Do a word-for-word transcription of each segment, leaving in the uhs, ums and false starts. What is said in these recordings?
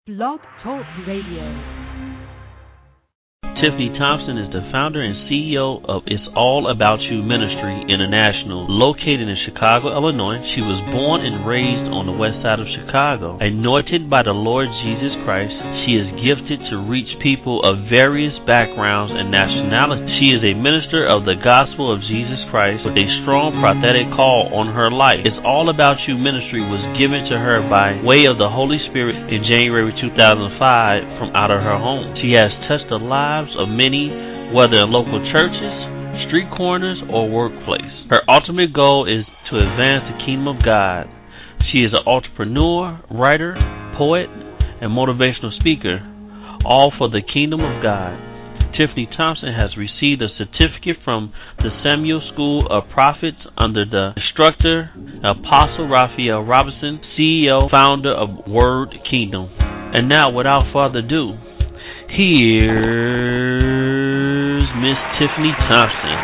Blog Talk Radio. Tiffany Thompson is the founder and C E O of It's All About You Ministry International, located in Chicago, Illinois. She was born and raised on the west side of Chicago. Anointed by the Lord Jesus Christ, she is gifted to reach people of various backgrounds and nationalities. She is a minister of the gospel of Jesus Christ with a strong prophetic call on her life. It's All About You Ministry was given to her by way of the Holy Spirit in January two thousand five from out of her home. She has touched the lives of many, whether in local churches, street corners, or workplace. Her ultimate goal is to advance the kingdom of God. She is an entrepreneur, writer, poet, and motivational speaker, all for the kingdom of God. Tiffany Thompson has received a certificate from the Samuel School of Prophets under the instructor, Apostle Raphael Robinson, C E O, founder of Word Kingdom. And now, without further ado, here's Miss Tiffany Thompson.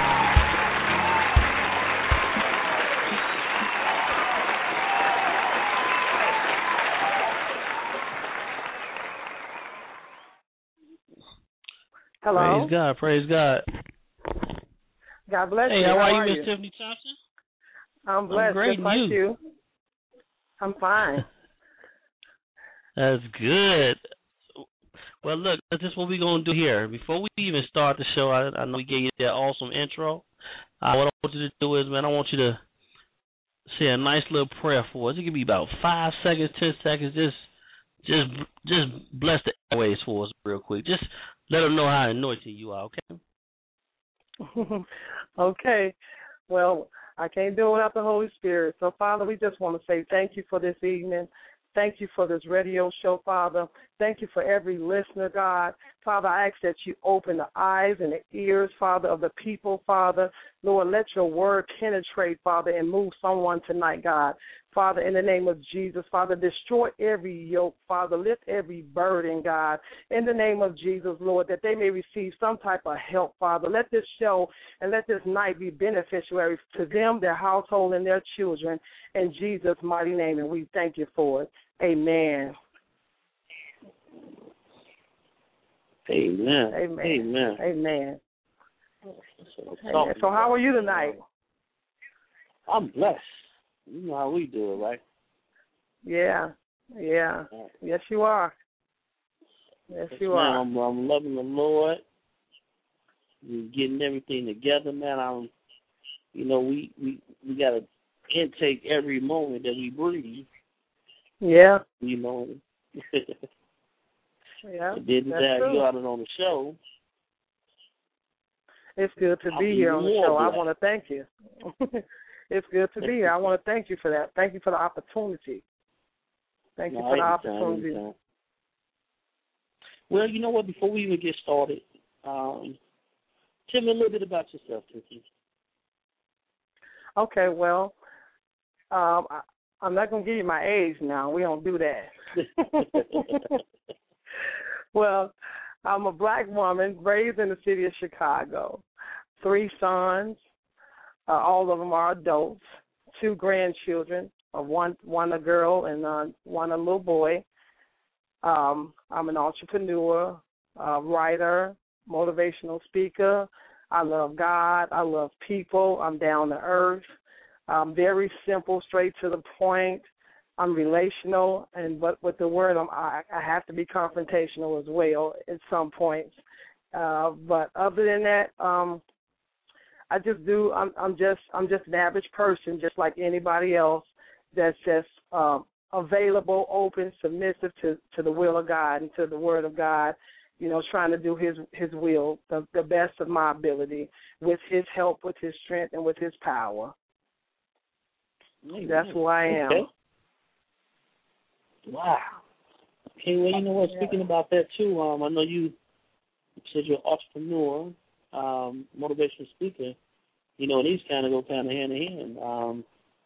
Hello. Praise God. Praise God. God bless hey, you. Hey, how, how are are you, you, Miss Tiffany Thompson? I'm blessed. I'm great. Just like you? you. I'm fine. That's good. Well, look, this is what we're going to do here. Before we even start the show, I, I know we gave you that awesome intro. Uh, what I want you to do is, man, I want you to say a nice little prayer for us. It could be about five seconds, ten seconds. Just just, just bless the airways for us real quick. Just let them know how anointed you are, okay? Okay. Well, I can't do it without the Holy Spirit. So, Father, we just want to say thank you for this evening. Thank you for this radio show, Father. Thank you for every listener, God. Father, I ask that you open the eyes and the ears, Father, of the people, Father. Lord, let your word penetrate, Father, and move someone tonight, God. Father, in the name of Jesus, Father, destroy every yoke, Father. Lift every burden, God. In the name of Jesus, Lord, that they may receive some type of help, Father. Let this show and let this night be beneficiary to them, their household, and their children. In Jesus' mighty name, and we thank you for it. Amen. Amen. Amen. Amen. Amen. Amen. So how are you tonight? I'm blessed. You know how we do it, right? Yeah. Yeah. Yes, you are. Yes, you man, are. I'm, I'm loving the Lord. We're getting everything together, man. I'm, you know, we, we, we got to intake every moment that we breathe. Yeah. You know. Yeah. But then to have you out on the show. It's good to be here on the show. I want to thank you. It's good to be here. I want to thank you for that. Thank you for the opportunity. Thank you no, for the anytime, opportunity. Anytime. Well, you know what? Before we even get started, um, tell me a little bit about yourself, Tiffany. Okay, well, um, I, I'm not going to give you my age now. We don't do that. Well, I'm a black woman raised in the city of Chicago. Three sons. Uh, all of them are adults. Two grandchildren. Uh, one one a girl and uh, one a little boy. Um, I'm an entrepreneur, a writer, motivational speaker. I love God. I love people. I'm down to earth. I'm very simple, straight to the point. I'm relational, and but with the word, I'm, I, I have to be confrontational as well at some points. Uh, but other than that, um, I just do. I'm, I'm just. I'm just an average person, just like anybody else. That's just um, available, open, submissive to, to the will of God and to the word of God. You know, trying to do His His will, the, the best of my ability, with His help, with His strength, and with His power. Amen. That's who I am. Okay. Wow. Okay, well, you know what? Speaking about that too, um, I know you said you're an entrepreneur, um, motivational speaker. You know, these kind of go kind of hand in hand. Um,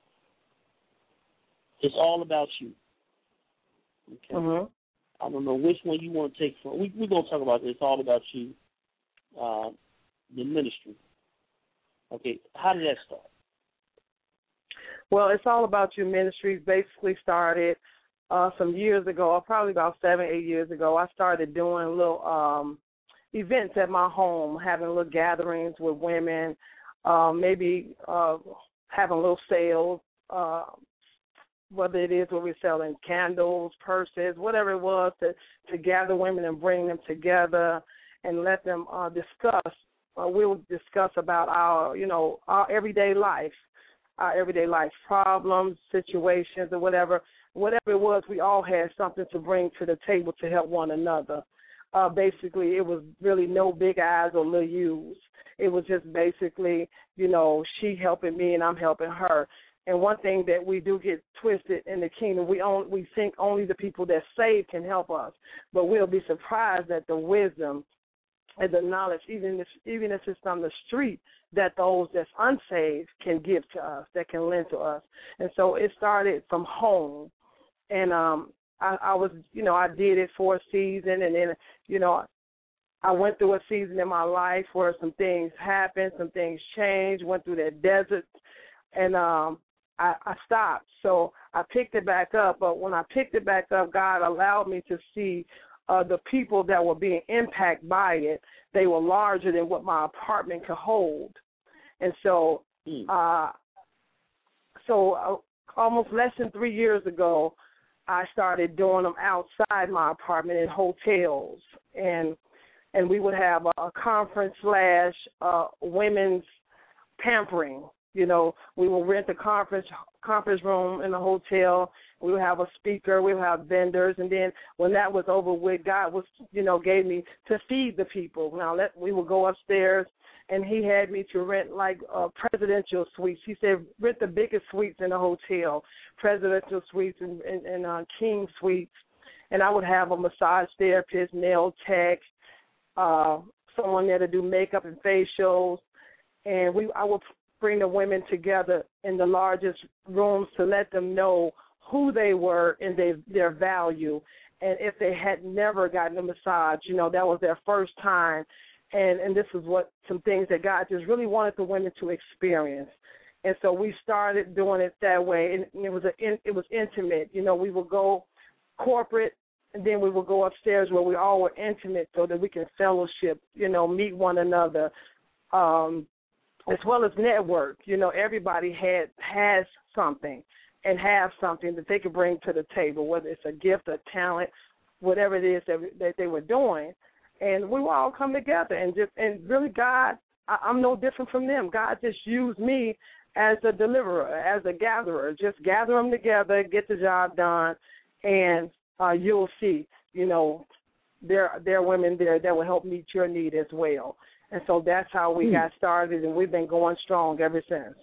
it's all about you. Okay. Mm-hmm. I don't know which one you want to take from. We, we're going to talk about this. It's all about you, uh, the ministry. Okay, how did that start? Well, It's All About You Ministries basically started uh, some years ago, probably about seven, eight years ago, I started doing little um, events at my home, having little gatherings with women, uh, maybe uh, having little sales, uh, whether it is where we're selling candles, purses, whatever it was, to, to gather women and bring them together and let them uh, discuss. Uh, we'll discuss about our, you know, our everyday life, our everyday life problems, situations, or whatever. Whatever it was, we all had something to bring to the table to help one another. Uh, basically, it was really no big eyes or little U's. It was just basically, you know, she helping me and I'm helping her. And one thing that we do get twisted in the kingdom, we on, we think only the people that's saved can help us, but we'll be surprised at the wisdom and the knowledge, even if, even if it's on the street, that those that's unsaved can give to us, that can lend to us. And so it started from home. And um, I, I was, you know, I did it for a season, and then, you know, I went through a season in my life where some things happened, some things changed, went through that desert, and um, I, I stopped. So I picked it back up, but when I picked it back up, God allowed me to see uh, the people that were being impacted by it. They were larger than what my apartment could hold. And so, uh, so uh, almost less than three years ago, I started doing them outside my apartment in hotels, and and we would have a, a conference slash uh, women's pampering. You know, we will rent a conference conference room in a hotel. We would have a speaker. We would have vendors. And then when that was over with, God was, you know, gave me to feed the people. Now, let, we would go upstairs, and he had me to rent, like, uh, presidential suites. He said, rent the biggest suites in the hotel, presidential suites and, and, and uh, king suites. And I would have a massage therapist, nail tech, uh, someone there to do makeup and facials. And we, I would bring the women together in the largest rooms to let them know who they were and their, their value. And if they had never gotten a massage, you know, that was their first time. And, and this is what some things that God just really wanted the women to experience. And so we started doing it that way, and it was a, it was intimate. You know, we would go corporate, and then we would go upstairs where we all were intimate so that we can fellowship, you know, meet one another, um, as well as network. You know, everybody had has something and have something that they could bring to the table, whether it's a gift, a talent, whatever it is that, that they were doing. And we would all come together, and just and really God, I, I'm no different from them. God just used me as a deliverer, as a gatherer. Just gather them together, get the job done, and uh, you'll see, you know, there, there are women there that will help meet your need as well. And so that's how we mm. got started, and we've been going strong ever since.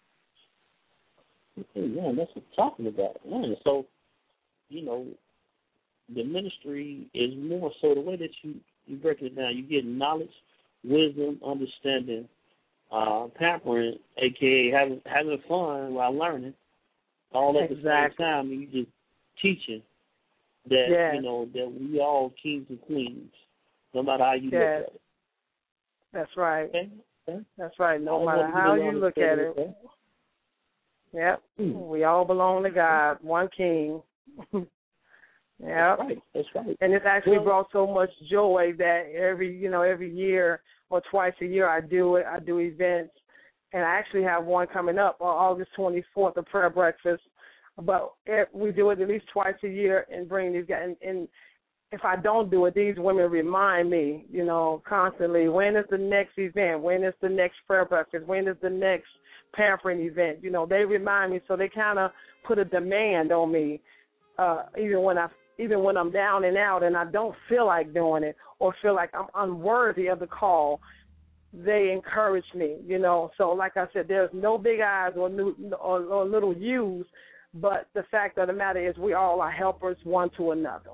Okay, yeah, that's what I'm talking about. Man, so, you know, the ministry is more so the way that you, you break it down. You get knowledge, wisdom, understanding, uh, pampering, a k a having, having fun while learning, all at exactly. the same time, and you just teaching that, yes. you know, that we all kings and queens, no matter how you yes. look at it. That's right. Okay. Okay. That's right. No matter how you look at it. Okay. Yep. Mm. We all belong to God, one King. Yep. That's right. That's right. And it's actually well, brought so much joy that every, you know, every year or twice a year I do it. I do events, and I actually have one coming up on August twenty-fourth, a prayer breakfast. But we do it at least twice a year and bring these guys. And, and if I don't do it, these women remind me, you know, constantly, when is the next event? When is the next prayer breakfast? When is the next pampering event? You know, they remind me, so they kind of put a demand on me, uh, even when I, even when I'm down and out and I don't feel like doing it or feel like I'm unworthy of the call. They encourage me, you know. So, like I said, there's no big eyes or, new, or, or little U's, but the fact of the matter is we all are helpers one to another.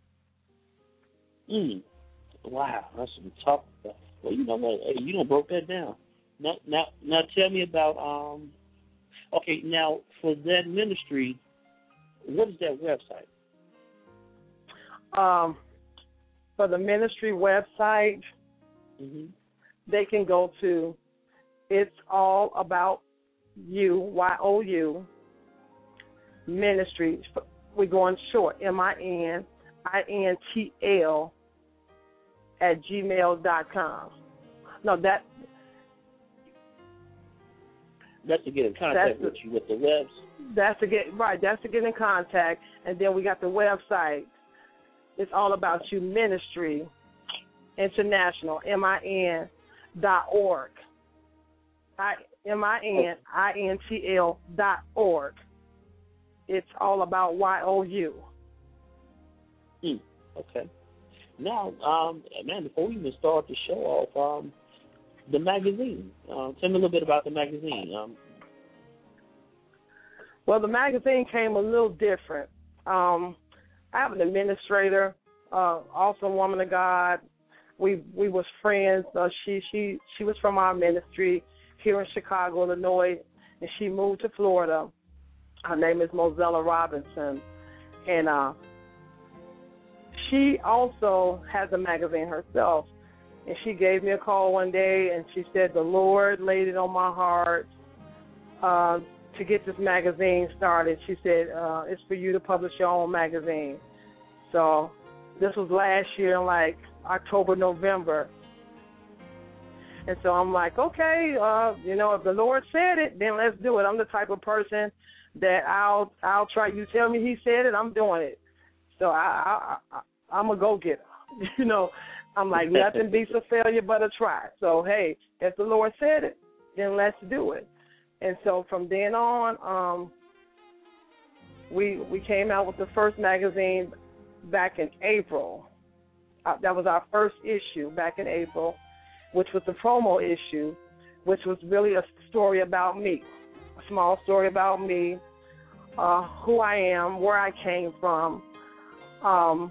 Mm. Wow, that's what we're talking about. Well, you know what? Hey, you done broke that down. Now, now, now, tell me about. Um, okay, now for that ministry, what is that website? Um, for the ministry website, mm-hmm. they can go to It's All About You, Y O U, Ministries, we're going short, M I N I N T L at gmail dot com. No, that that's to get in contact the, with you with the webs. That's to get right. That's to get in contact, and then we got the website. It's All About You Ministry International, M I N dot org. I M I N I N T L dot org. It's all about Y O U. Hmm. Okay. Now, um, man, before we even start the show off, um, the magazine. Uh, tell me a little bit about the magazine. Um, well, the magazine came a little different. Um, I have an administrator, uh, awesome woman of God. We we was friends. Uh, she she she was from our ministry here in Chicago, Illinois, and she moved to Florida. Her name is Mozella Robinson, and uh, she also has a magazine herself. And she gave me a call one day, and she said the Lord laid it on my heart uh, to get this magazine started. She said, uh, it's for you to publish your own magazine. So this was last year in, like, October, November. And so I'm like, okay, uh, you know, if the Lord said it, then let's do it. I'm the type of person that I'll I'll try. You tell me he said it, I'm doing it. So I, I, I, I'm a go-getter, you know. I'm like, nothing beats a failure but a try. So, hey, if the Lord said it, then let's do it. And so from then on, um, we we came out with the first magazine back in April. Uh, that was our first issue back in April, which was the promo issue, which was really a story about me, a small story about me, uh, who I am, where I came from. Um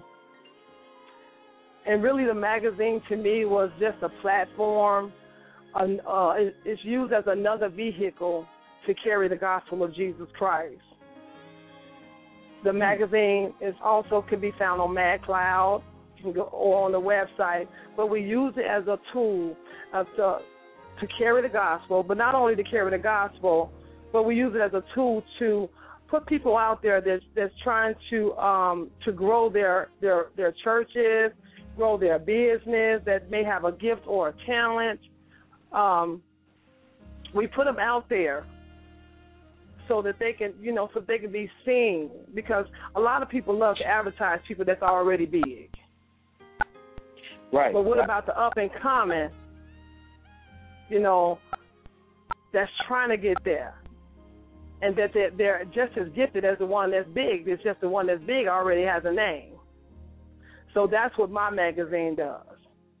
And really, the magazine to me was just a platform. Uh, it's used as another vehicle to carry the gospel of Jesus Christ. The magazine is also can be found on MadCloud or on the website, but we use it as a tool uh, to, to carry the gospel, but not only to carry the gospel, but we use it as a tool to put people out there that's, that's trying to um, to grow their, their, their churches, grow their business, that may have a gift or a talent. Um, we put them out there so that they can, you know, so they can be seen, because a lot of people love to advertise people that's already big. Right. But what right. about the up and coming, you know, that's trying to get there, and that they're, they're just as gifted as the one that's big. It's just the one that's big already has a name. So that's what my magazine does.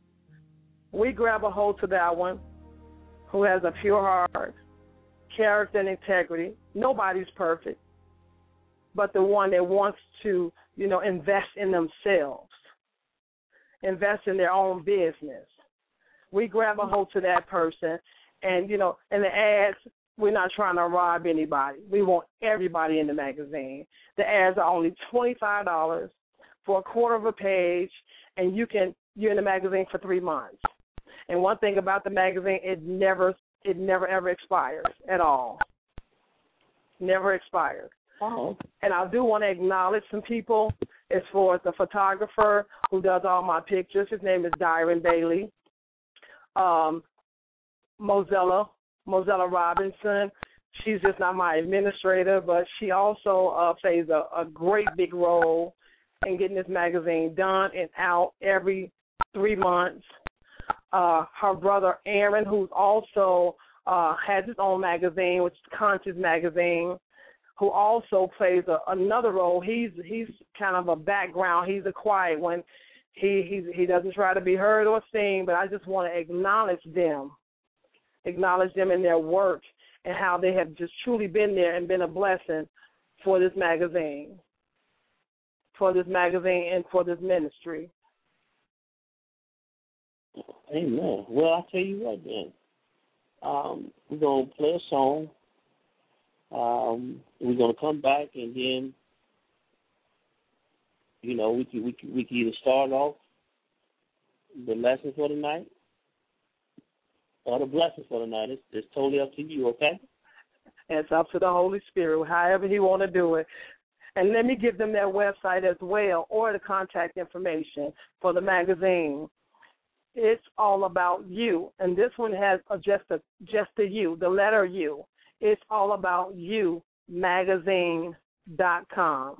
We grab a hold to that one who has a pure heart, character, and integrity. Nobody's perfect, but the one that wants to, you know, invest in themselves, invest in their own business. We grab a hold to that person, and, you know, in the ads, we're not trying to rob anybody. We want everybody in the magazine. The ads are only twenty-five dollars. For a quarter of a page, and you can you're in the magazine for three months. And one thing about the magazine, it never it never ever expires at all. Never expires. Oh. And I do want to acknowledge some people as far as the photographer who does all my pictures. His name is Dyron Bailey. Um, Mozella Mozella Robinson. She's just not my administrator, but she also uh, plays a, a great big role and getting this magazine done and out every three months. Uh, her brother Aaron, who's also uh, has his own magazine, which is Conscious Magazine, who also plays a, another role. He's he's kind of a background. He's a quiet one. He he he doesn't try to be heard or seen, but I just want to acknowledge them, acknowledge them in their work and how they have just truly been there and been a blessing for this magazine. for this magazine and for this ministry. Amen. Well, I'll tell you what then. Um, we're going to play a song. Um, we're going to come back, and then, you know, we can, we can, we can either start off the lesson for the night or the blessing for the night. It's, it's totally up to you, okay? It's up to the Holy Spirit, however he want to do it. And let me give them their website as well, or the contact information for the magazine. It's all about you, and this one has a, just a just a U, the letter U. It's all about you magazine dot com,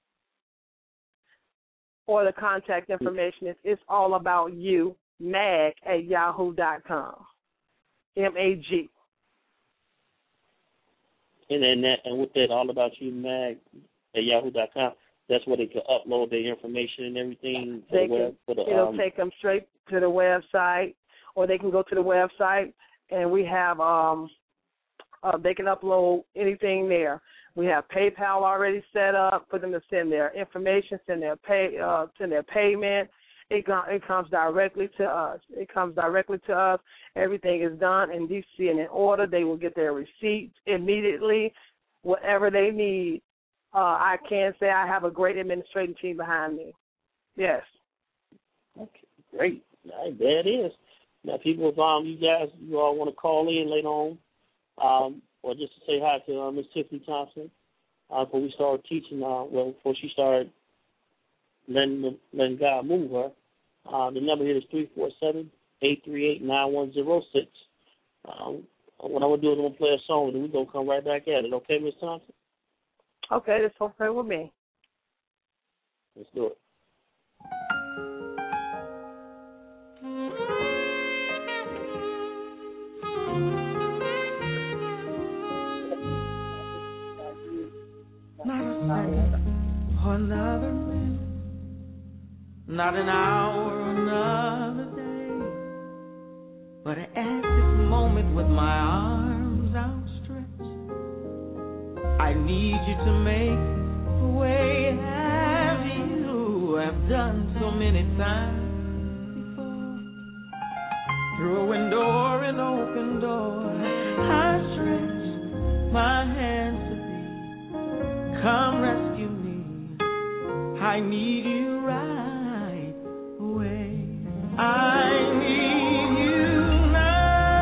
or the contact information is it's all about you mag at yahoo dot com. M A G. And then that, and with that, all about you mag at yahoo dot com. That's where they can upload their information and everything. They the web, can, for the, it'll um, take them straight to the website, or they can go to the website, and we have um, uh, they can upload anything there. We have PayPal already set up for them to send their information, send their pay, uh, send their payment. It, it comes directly to us. It comes directly to us. Everything is done in decency and in order. They will get their receipts immediately, whatever they need. Uh, I can say I have a great administrative team behind me. Yes. Okay, great. Right, there it is. Now, people, if um, you guys, you all want to call in later on, um, or just to say hi to uh, Miss Tiffany Thompson, uh, before we start teaching, uh, well, before she started letting, letting God move her, uh, the number here is three four seven, eight three eight, nine one zero six. Um, what I'm going to do is I'm going to play a song, and then we're going to come right back at it. Okay, Miss Thompson? Okay, that's okay with me. Let's do it. Not a second or another minute, not an hour or another day, but at this moment with my arms outstretched, I need you to make the way as you have done so many times before. Through a window or an open door, I stretch my hands to thee. Come rescue me. I need you right away. I need you now.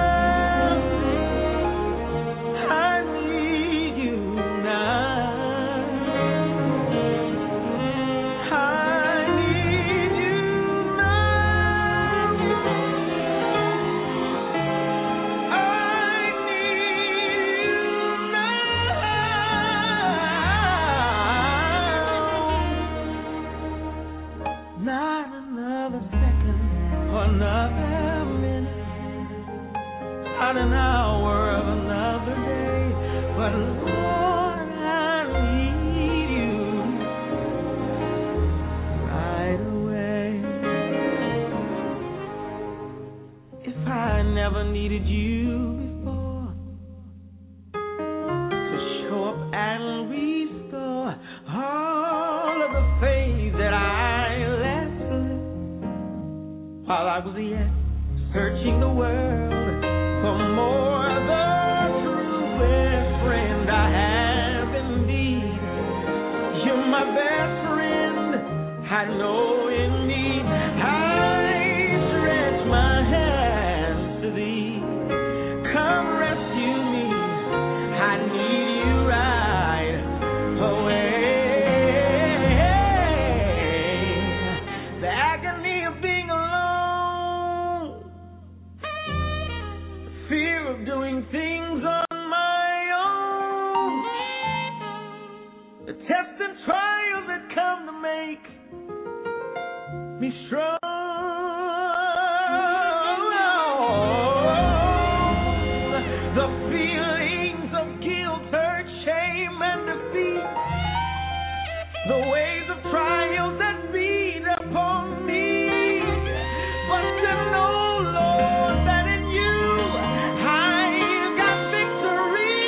Not an hour of another day, but Lord, I need you right away. If I never needed you before to show up and restore all of the faith that I left slip while I was yet searching the world for more, the truest friend I have indeed. You're my best friend, I know in need. I stretch my hands to thee. Come rescue me, I need you right away. The agony of being alone, fear of doing things on my own, the tests and trials that come to make me strong, the feelings of guilt, hurt, shame, and defeat, the waves of trials that beat upon me, but to know, Lord, that in you I got victory.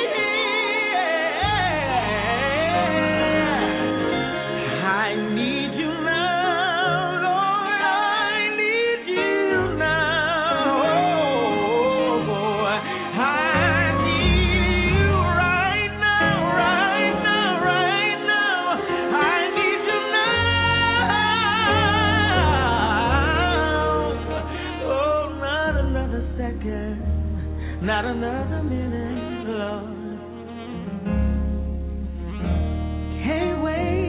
I need you now, Lord, I need you now. Oh, I need you right now, right now, right now. I need you now. Oh, not another second, not another minute, Lord. Can't wait.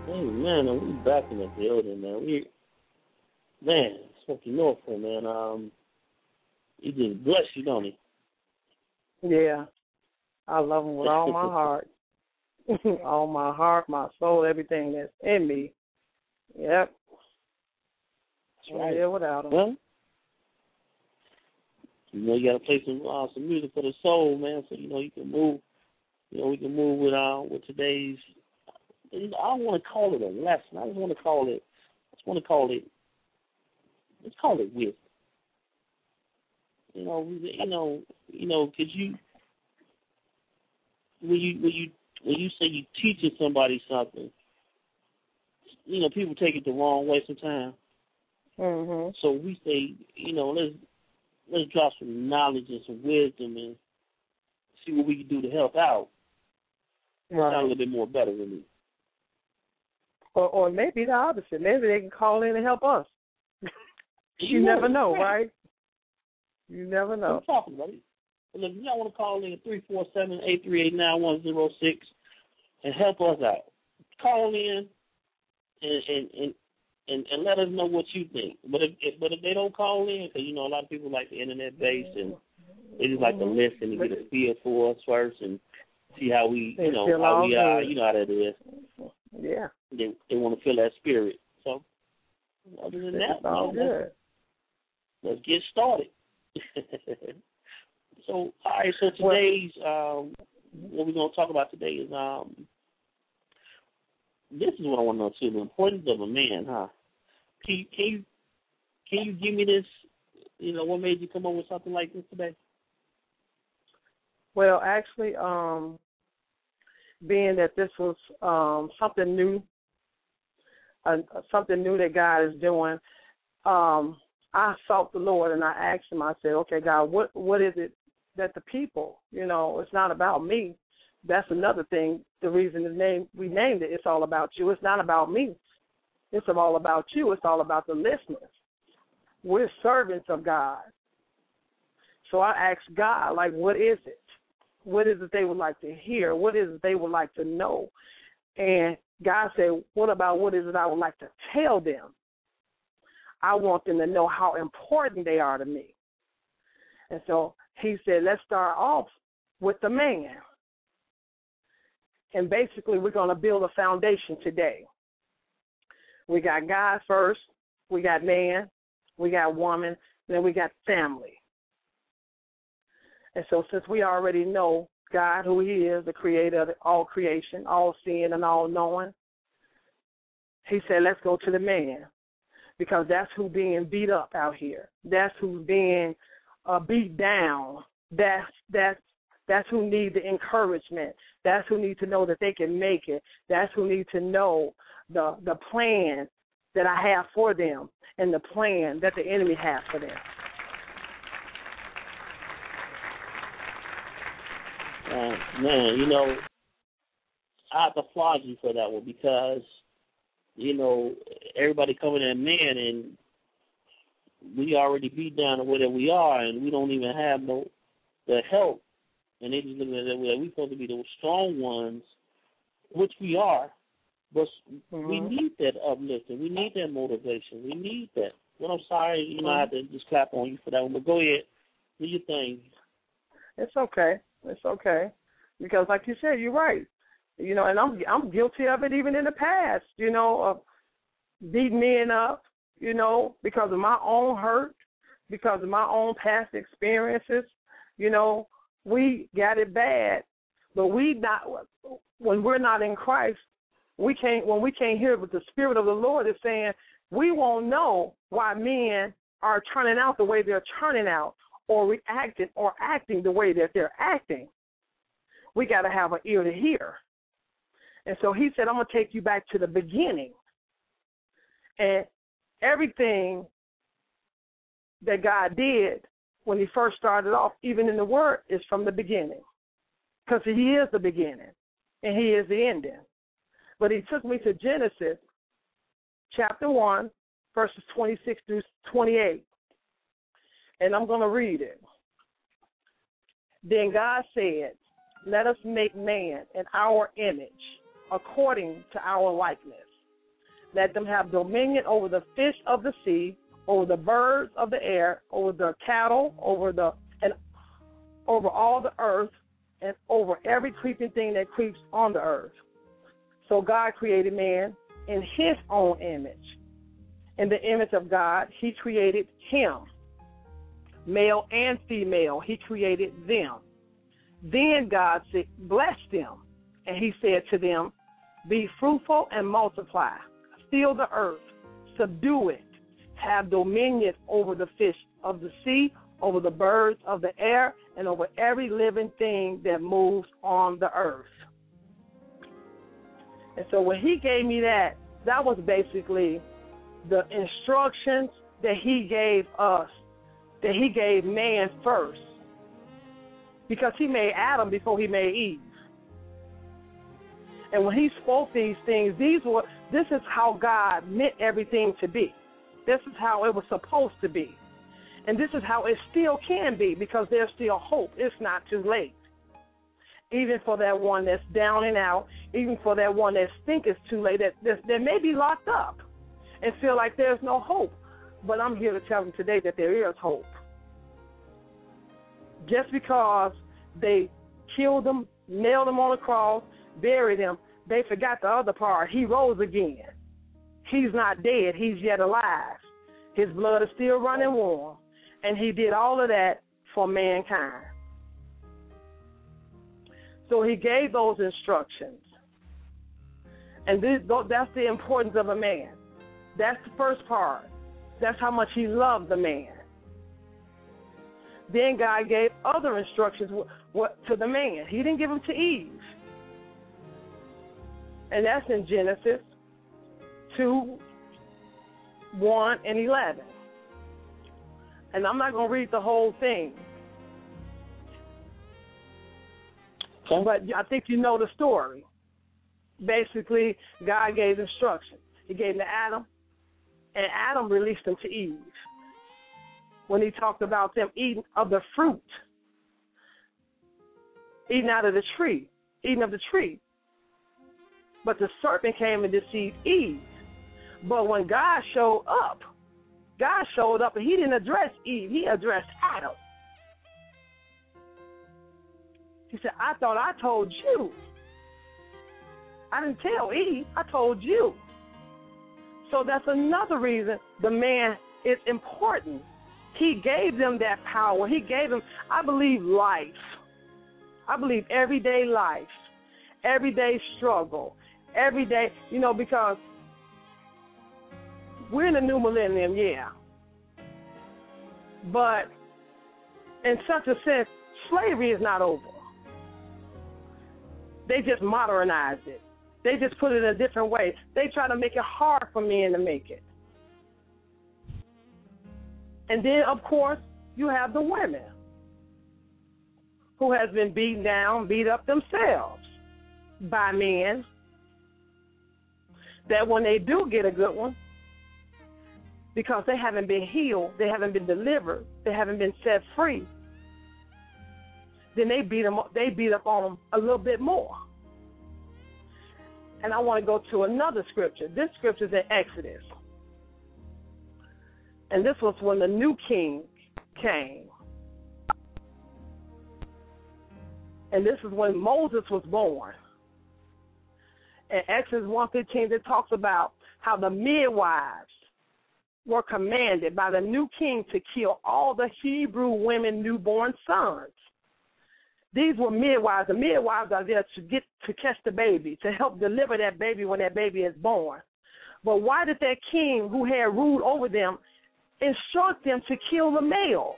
Hey, man, we back in the building, man. We, man, Smokey Norfolk, man. Um, he just bless you, don't he? Yeah, I love him with all my heart, all my heart, my soul, everything that's in me. Yep. That's right. Yeah, without him. Well, you know, you got to play some uh, some music for the soul, man, so you know you can move. You know, we can move with uh with today's. I don't want to call it a lesson. I just want to call it. I just want to call it. Let's call it wisdom. You know, you know, you know, because you when you when you when you say you teaching somebody something, you know, people take it the wrong way sometimes. Mm-hmm. So we say, you know, let's let's drop some knowledge and some wisdom and see what we can do to help out. Right. Sound a little bit more better than me. Or, or maybe the opposite. Maybe they can call in and help us. you, you never know, right? right? You never know. I'm talking about it. Look, if y'all want to call in three four seven, eight three eight, nine one zero six and help us out. Call in and and, and, and, and let us know what you think. But if, if but if they don't call in, because, you know, a lot of people like the internet based and they just like to listen and get a feel for us first and see how we, you know, how we are. You know how that is. Yeah. They they want to feel that spirit. So other than that, all man, good. Let's, let's get started. So, all right, so today's, um, what we're going to talk about today is, um, this is what I want to know, too, the importance of a man, huh? Can you, can you, can you give me this, you know, what made you come up with something like this today? Well, actually, um, being that this was um, something new, uh, something new that God is doing, um, I sought the Lord and I asked him, I said, okay, God, what what is it that the people, you know, it's not about me. That's another thing, the reason the name we named it, it's all about you. It's not about me. It's all about you. It's all about the listeners. We're servants of God. So I asked God, like, what is it? What is it they would like to hear? What is it they would like to know? And God said, what about what is it I would like to tell them? I want them to know how important they are to me. And so he said, let's start off with the man. And basically, we're going to build a foundation today. We got God first, we got man, we got woman, then we got family. And so since we already know God, who he is, the creator of all creation, all seeing and all knowing, he said, let's go to the man. Because that's who's being beat up out here. That's who's being uh, beat down. That's that's that's who need the encouragement. That's who need to know that they can make it. That's who need to know the the plan that I have for them and the plan that the enemy has for them. Uh, man, you know, I have to applaud you for that one because, you know, everybody coming in man and we already beat down the way that we are and we don't even have no the help. And they just looking at it that we're supposed to be the strong ones, which we are, but mm-hmm. we need that uplifting. We need that motivation. We need that. Well, I'm sorry, you know, I have to just clap on you for that one, but go ahead. Do your thing. It's okay. It's okay. Because like you said, you're right. You know, and I'm I'm guilty of it even in the past, you know, of beating men up, you know, because of my own hurt, because of my own past experiences. You know, we got it bad, but we not when we're not in Christ, we can't when we can't hear what the Spirit of the Lord is saying, we won't know why men are turning out the way they're turning out or reacting or acting the way that they're acting. We got to have an ear to hear. And so he said, I'm going to take you back to the beginning. And everything that God did when he first started off, even in the Word, is from the beginning. Because he is the beginning, and he is the ending. But he took me to Genesis chapter one, verses twenty-six through twenty-eight. And I'm going to read it. Then God said, let us make man in our image, according to our likeness. let them have dominion over the fish of the sea, over the birds of the air, over the cattle, over the and over all the earth, and over every creeping thing that creeps on the earth. So God created man in his own image. In the image of God, he created him. Male and female, he created them. Then God blessed them, and he said to them, be fruitful and multiply. Fill the earth, subdue it, have dominion over the fish of the sea, over the birds of the air, and over every living thing that moves on the earth. And so when he gave me that, that was basically the instructions that he gave us, that he gave man first. Because he made Adam before he made Eve. And when he spoke these things, these were this is how God meant everything to be. This is how it was supposed to be. And this is how it still can be, because there's still hope. It's not too late. Even for that one that's down and out, even for that one that thinks it's too late, that, that, that may be locked up and feel like there's no hope. But I'm here to tell them today that there is hope. Just because they killed him, nailed him on the cross, buried him, they forgot the other part. He rose again. He's not dead. He's yet alive. His blood is still running warm. And he did all of that for mankind. So he gave those instructions. And this, that's the importance of a man. That's the first part. That's how much he loved the man. Then God gave other instructions to the man. He didn't give them to Eve. And that's in Genesis two, one, and eleven. And I'm not going to read the whole thing. Okay. But I think you know the story. Basically, God gave instructions. He gave them to Adam, and Adam released them to Eve. When he talked about them eating of the fruit, eating out of the tree, eating of the tree. But the serpent came and deceived Eve. But when God showed up, God showed up and he didn't address Eve. He addressed Adam. He said, I thought I told you. I didn't tell Eve. I told you. So that's another reason the man is important. He gave them that power. He gave them, I believe, life. I believe everyday life, everyday struggle, everyday, you know, because we're in the new millennium, yeah. But in such a sense, slavery is not over. They just modernized it. They just put it in a different way. They try to make it hard for men to make it. And then, of course, you have the women who has been beaten down, beat up themselves by men, that when they do get a good one, because they haven't been healed, they haven't been delivered, they haven't been set free, then they beat them, they beat up on them a little bit more. And I want to go to another scripture. This scripture is in Exodus. And this was when the new king came. And this is when Moses was born. In Exodus one fifteen, it talks about how the midwives were commanded by the new king to kill all the Hebrew women newborn sons. These were midwives. The midwives are there to get to catch the baby, to help deliver that baby when that baby is born. But why did that king who had ruled over them instruct them to kill the male?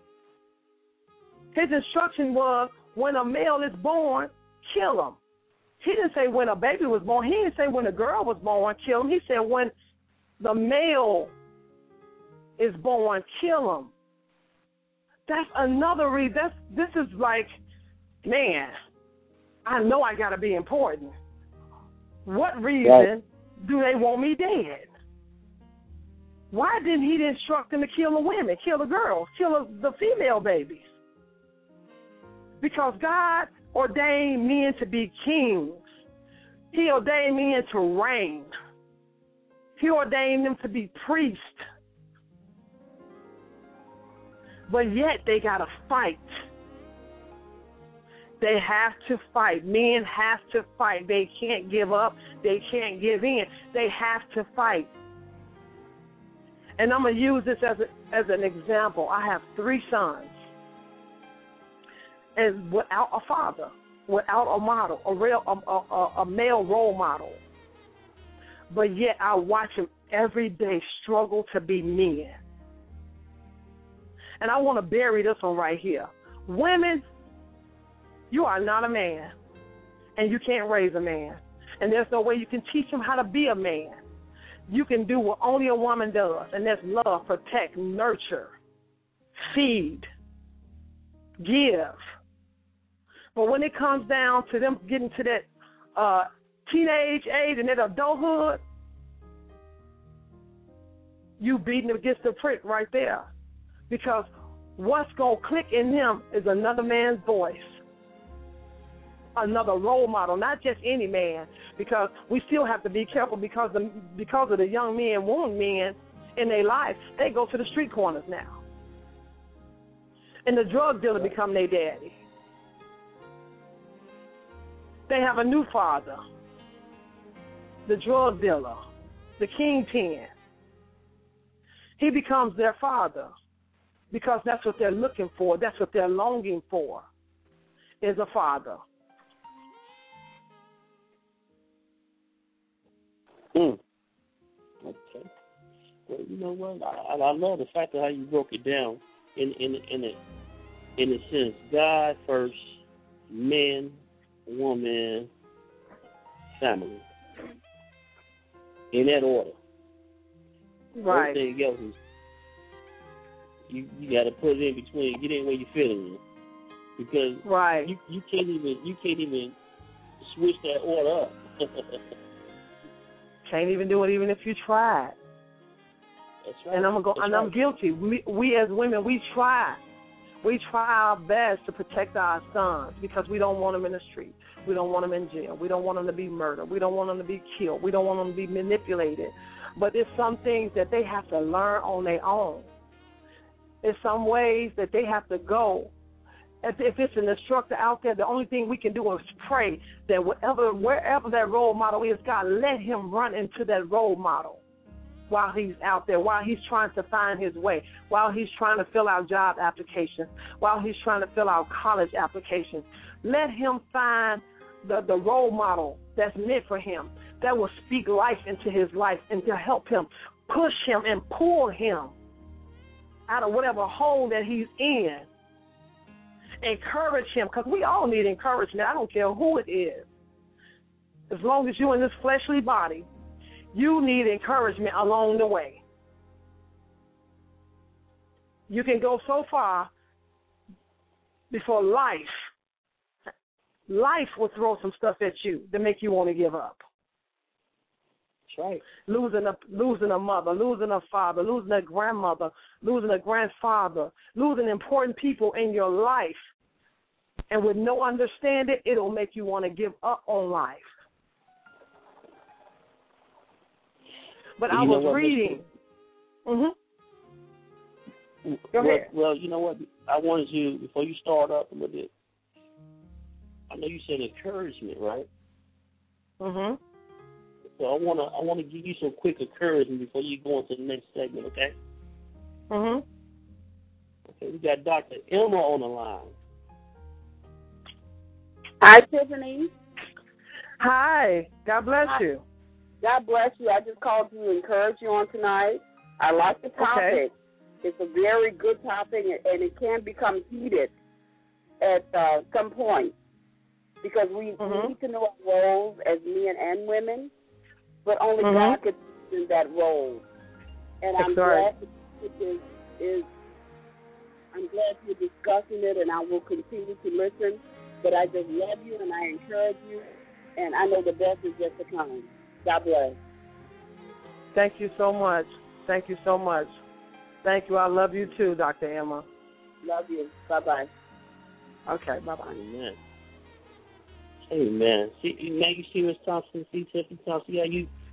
His instruction was, when a male is born, kill him. He didn't say when a baby was born. He didn't say when a girl was born, kill him. He said when the male is born, kill him. That's another reason. That's, this is like, man, I know I got to be important. What reason right. do they want me dead? Why didn't he instruct them to kill the women, kill the girls, kill the female babies? Because God ordained men to be kings. He ordained men to reign. He ordained them to be priests. But yet they got to fight. They have to fight. Men have to fight. They can't give up. They can't give in. They have to fight. And I'm going to use this as a, as an example. I have three sons. And without a father, without a model, a, real, a, a, a male role model. But yet I watch them every day struggle to be men. And I want to bury this one right here. Women, you are not a man, and you can't raise a man. And there's no way you can teach him how to be a man. You can do what only a woman does, and that's love, protect, nurture, feed, give. But when it comes down to them getting to that uh, teenage age and that adulthood, you beating against the prick right there. Because what's going to click in them is another man's voice. Another role model, not just any man, because we still have to be careful because the, because of the young men want men in their life, they go to the street corners now. And the drug dealer become their daddy. They have a new father, the drug dealer, the kingpin. He becomes their father because that's what they're looking for. That's what they're longing for, is a father. Mm. Okay. Well, you know what? I, I love the fact of how you broke it down in in in a in a sense. God first, man, woman, family. In that order. Right. Everything else is you you got to put it in between. Get in where you fit in, because right. you you can't even you can't even switch that order up. Can't even do it even if you tried. That's right. And I'm go, That's and right. I'm guilty. We, we as women, we try. We try our best to protect our sons because we don't want them in the street. We don't want them in jail. We don't want them to be murdered. We don't want them to be killed. We don't want them to be manipulated. But there's some things that they have to learn on their own. There's some ways that they have to go. If it's an instructor out there, the only thing we can do is pray that wherever, wherever that role model is, God, let him run into that role model while he's out there, while he's trying to find his way, while he's trying to fill out job applications, while he's trying to fill out college applications. Let him find the, the role model that's meant for him, that will speak life into his life and to help him, push him and pull him out of whatever hole that he's in. Encourage him, because we all need encouragement. I don't care who it is. As long as you're in this fleshly body, you need encouragement along the way. You can go so far before life, life will throw some stuff at you to make you want to give up. That's right. Losing a, losing a mother, losing a father, losing a grandmother, losing a grandfather, losing important people in your life. And with no understanding, it'll make you want to give up on life. But well, I was what, reading. Mm-hmm. Go well, ahead. Well, you know what? I wanted you, before you start up a little bit, I know you said encouragement, right? Mm-hmm. So I want to I want to give you some quick encouragement before you go into the next segment, okay? Mm-hmm. Okay, we got Doctor Emma on the line. Hi, Tiffany. Hi. God bless Hi. you. God bless you. I just called to encourage you on tonight. I like the topic. Okay. It's a very good topic, and it can become heated at uh, some point because we, Mm-hmm. we need to know our roles as men and women, but only Mm-hmm. God can do that role. And That's I'm right. glad it is, is I'm glad you're discussing it, and I will continue to listen. But I just love you, and I encourage you, and I know the best is yet to come. God bless. Thank you so much. Thank you so much. Thank you. I love you too, Doctor Emma. Love you. Bye-bye. Okay, bye-bye. Amen. Amen. See, now you see Miss Thompson, see Tiffany Thompson, yeah, you,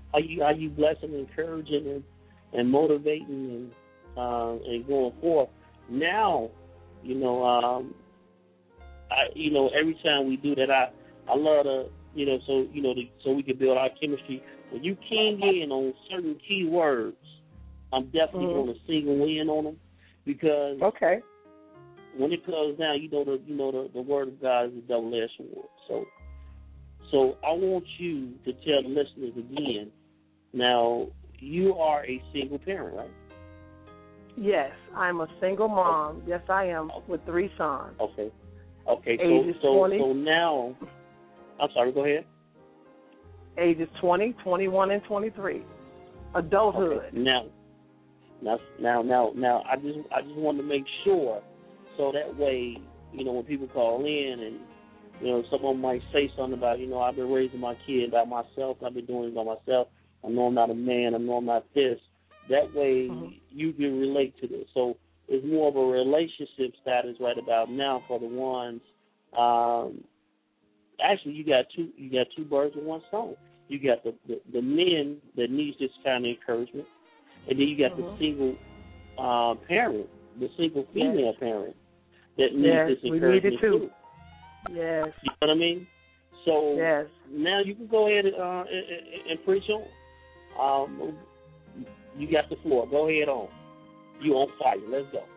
how you how you blessing, encouraging, and, and motivating, and uh, and going forth. Now, you know, um, I you know every time we do that, I I love to you know so you know to, so we can build our chemistry. When you key in on certain key words, I'm definitely mm-hmm. going to single in on them because okay. when it comes down, you know the you know the, the word of God is a double-edged sword. So, so I want you to tell the listeners again. Now, you are a single parent, right? Yes, I'm a single mom. Okay. Yes, I am, with three sons. Okay. Okay. Ages so, so, twenty. so now, I'm sorry. Go ahead. Ages twenty, twenty-one, and twenty-three. Adulthood. Okay. Now, now, now, now, now, I just, I just want to make sure, so that way, you know, when people call in and, you know, someone might say something about, you know, I've been raising my kid by myself, I've been doing it by myself, I know I'm not a man, I know I'm not this. That way, mm-hmm. you can relate to this. So it's more of a relationship status right about now for the ones. Um, actually, you got two, you got two birds with one stone. You got the, the, the men that needs this kind of encouragement, and then you got mm-hmm. the single uh, parent, the single female yes. parent that needs yes, this encouragement we need it too. too. Yes. You know what I mean? So yes. now you can go ahead and, uh, and, and preach on. Um, you got the floor. Go ahead on. You on fire. Let's go.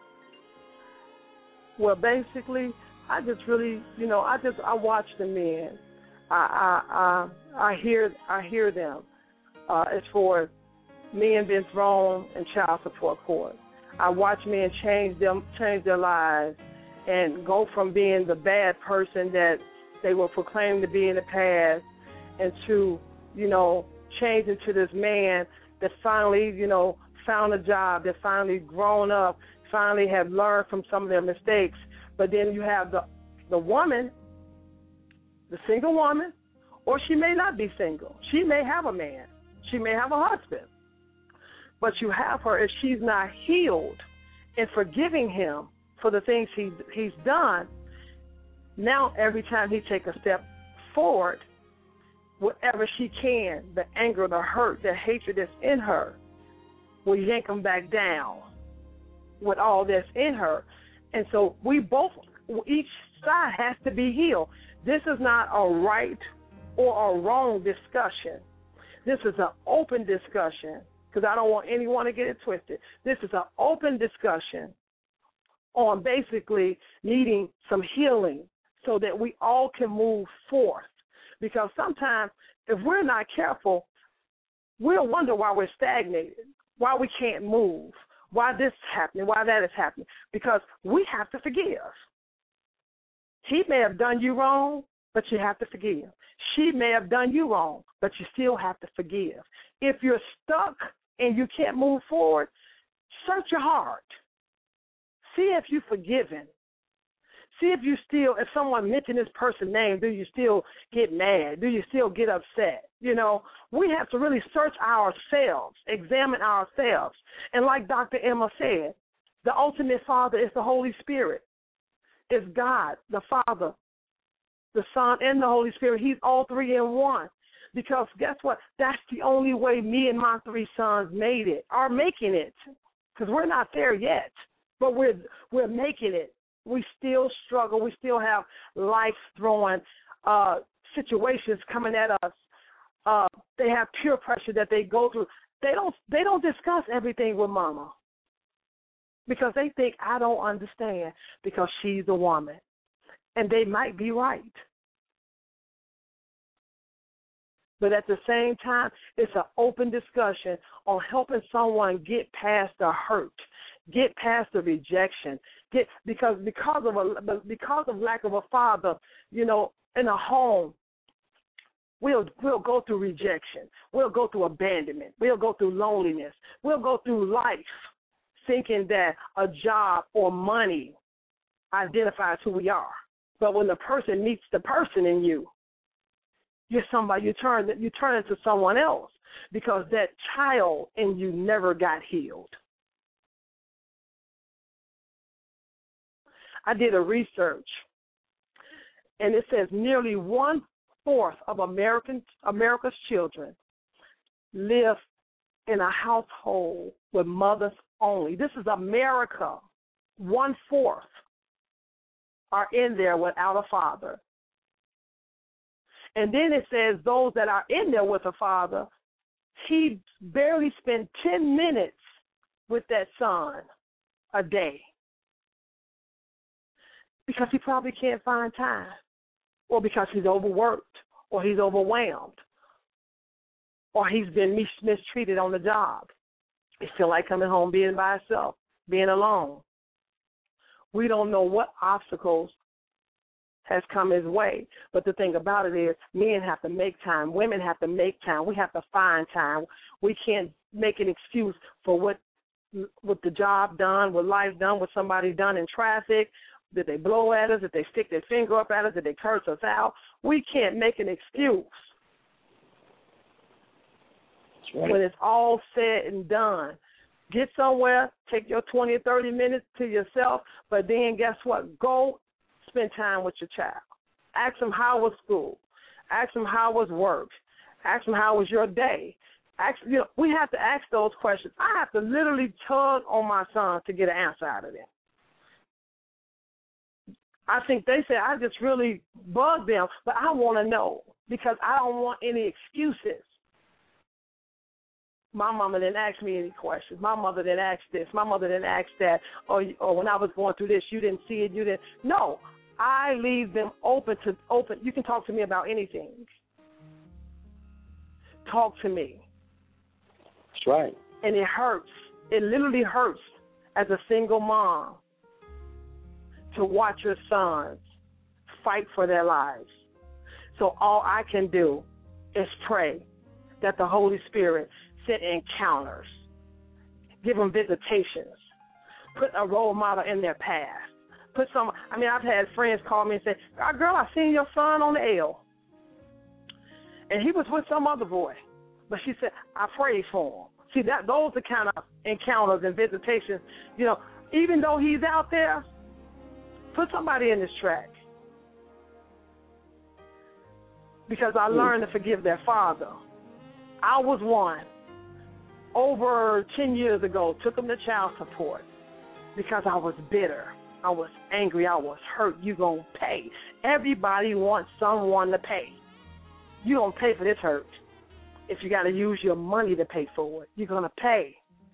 Well, basically, I just really, you know, I just I watch the men. I I I, I hear I hear them. Uh, as for men being thrown in child support court, I watch men change them change their lives and go from being the bad person that they were proclaimed to be in the past, and to, you know, change into this man that finally, you know, found a job, that finally grown up, finally have learned from some of their mistakes. But then you have the the woman, the single woman, or she may not be single. She may have a man. She may have a husband. But you have her, if she's not healed and forgiving him for the things he he's done, now every time he take a step forward, whatever she can, the anger, the hurt, the hatred that's in her, will yank him back down with all that's in her. And so we both, each side has to be healed. This is not a right or a wrong discussion. This is an open discussion, because I don't want anyone to get it twisted. This is an open discussion on basically needing some healing so that we all can move forth. Because sometimes if we're not careful, we'll wonder why we're stagnated, why we can't move, why this is happening, why that is happening, because we have to forgive. He may have done you wrong, but you have to forgive. She may have done you wrong, but you still have to forgive. If you're stuck and you can't move forward, search your heart. See if you've forgiven. See if you still, if someone mentioned this person's name, do you still get mad? Do you still get upset? You know, we have to really search ourselves, examine ourselves. And like Doctor Emma said, the ultimate Father is the Holy Spirit. It's God, the Father, the Son, and the Holy Spirit. He's all three in one. Because guess what? That's the only way me and my three sons made it, are making it. Because we're not there yet, but we're we're making it. We still struggle. We still have life-throwing uh, situations coming at us. Uh, they have peer pressure that they go through. They don't. They don't discuss everything with Mama because they think I don't understand because she's a woman, and they might be right. But at the same time, it's an open discussion on helping someone get past the hurt, get past the rejection, get because because of a because of lack of a father, you know, in a home, we'll we'll go through rejection, we'll go through abandonment, we'll go through loneliness, we'll go through life thinking that a job or money identifies who we are. But when the person meets the person in you, you're somebody you turn you turn into someone else because that child in you never got healed. I did a research, and it says nearly one fourth of American America's children live in a household with mothers only. This is America. One-fourth are in there without a father. And then it says those that are in there with a father, he barely spent ten minutes with that son a day because he probably can't find time, or because he's overworked, or he's overwhelmed, or he's been mis- mistreated on the job. He feel like coming home being by himself, being alone. We don't know what obstacles has come his way. But the thing about it is men have to make time. Women have to make time. We have to find time. We can't make an excuse for what with the job done, with life done, with somebody done in traffic. Did they blow at us? Did they stick their finger up at us? Did they curse us out? We can't make an excuse. That's right. When it's all said and done. Get somewhere, take your twenty or thirty minutes to yourself, but then guess what? Go spend time with your child. Ask them how was school. Ask them how was work. Ask them how was your day. Ask, you know, we have to ask those questions. I have to literally tug on my son to get an answer out of them. I think they say I just really bug them, but I want to know because I don't want any excuses. My mama didn't ask me any questions. My mother didn't ask this. My mother didn't ask that. Or, or when I was going through this, you didn't see it. You didn't. No, I leave them open to open. You can talk to me about anything. Talk to me. That's right. And it hurts. It literally hurts as a single mom to watch your sons fight for their lives. So all I can do is pray that the Holy Spirit send encounters, give them visitations, put a role model in their past. Put some. I mean, I've had friends call me and say, oh, "Girl, I seen your son on the L, and he was with some other boy." But she said, "I prayed for him." See, that those are kind of encounters and visitations. You know, even though he's out there, put somebody in this track. Because I learned to forgive their father. I was one. Over ten years ago, took him to child support because I was bitter. I was angry. I was hurt. You going to pay. Everybody wants someone to pay. You don't pay for this hurt. If you got to use your money to pay for it, you're going to pay.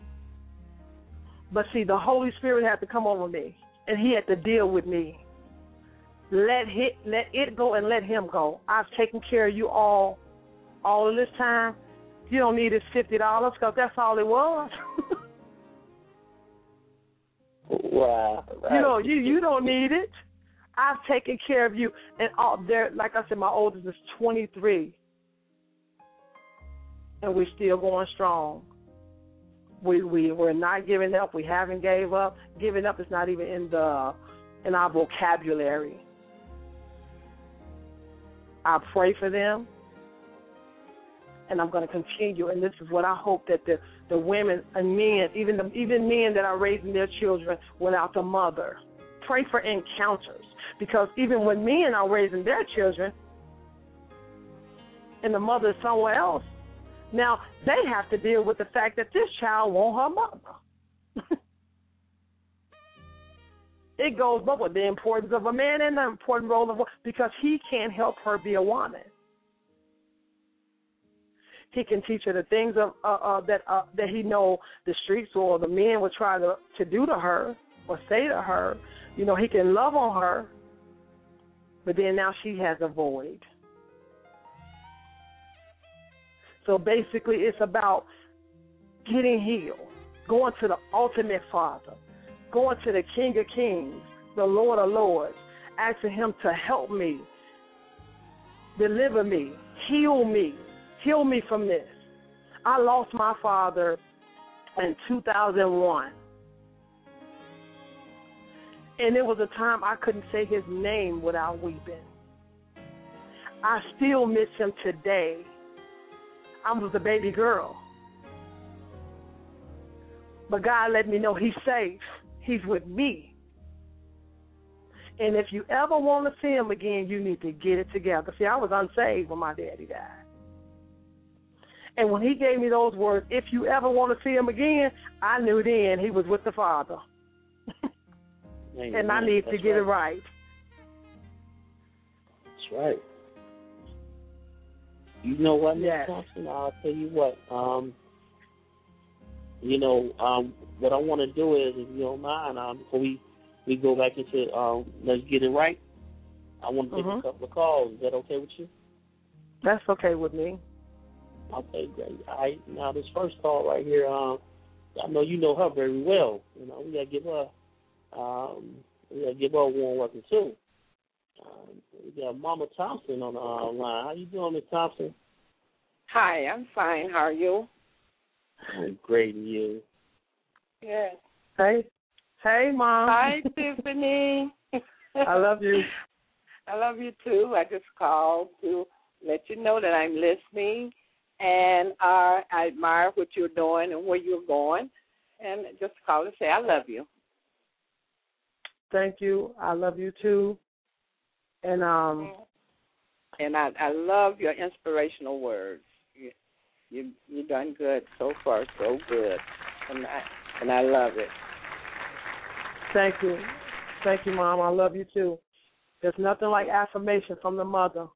But see, the Holy Spirit had to come over me, and he had to deal with me. Let it, let it go and let him go. I've taken care of you all, all of this time. You don't need his fifty dollars because that's all it was. Wow. Right. You know, you, you don't need it. I've taken care of you. And all there, like I said, my oldest is twenty-three. And we're still going strong. We, we, we're not giving up. We haven't gave up. Giving up is not even in the in our vocabulary. I pray for them. And I'm going to continue, and this is what I hope that the, the women and men, even the, even men that are raising their children without the mother, pray for encounters. Because even when men are raising their children and the mother is somewhere else, now they have to deal with the fact that this child wants her mother. It goes both with the importance of a man and the important role of a woman, because he can't help her be a woman. He can teach her the things of, uh, uh, that uh, that he know the streets or the men would try to, to do to her or say to her. You know, he can love on her, but then now she has a void. So basically it's about getting healed, going to the ultimate Father, going to the King of Kings, the Lord of Lords, asking him to help me, deliver me, heal me. Heal me from this. I lost my father in two thousand one. And it was a time I couldn't say his name without weeping. I still miss him today. I was a baby girl. But God let me know he's safe. He's with me. And if you ever want to see him again, you need to get it together. See, I was unsaved when my daddy died. And when he gave me those words, if you ever want to see him again, I knew then he was with the Father. And I need to get it right. That's right. You know what, Miz Yes. Thompson? I'll tell you what. Um, you know, um, what I want to do is, if you don't mind, um, before we, we go back into um, Let's Get It Right, I want to take Mm-hmm. a couple of calls. Is that okay with you? That's okay with me. Okay, great. All right, now this first call right here, um, I know you know her very well. You know, we got to give her, um, we got to give her a warm welcome, too. Um, we got Mama Thompson on the uh, line. How you doing, Miz Thompson? Hi, I'm fine. How are you? I'm great, and you? Yes. Hey. Hey, Mom. Hi, Tiffany. I love you. I love you, too. I just called to let you know that I'm listening, and uh, I admire what you're doing and where you're going, and just call to say I love you. Thank you. I love you, too. And um, and I, I love your inspirational words. You, you you done good so far, so good, and I and I love it. Thank you, thank you, Mom. I love you too. There's nothing like affirmation from the mother.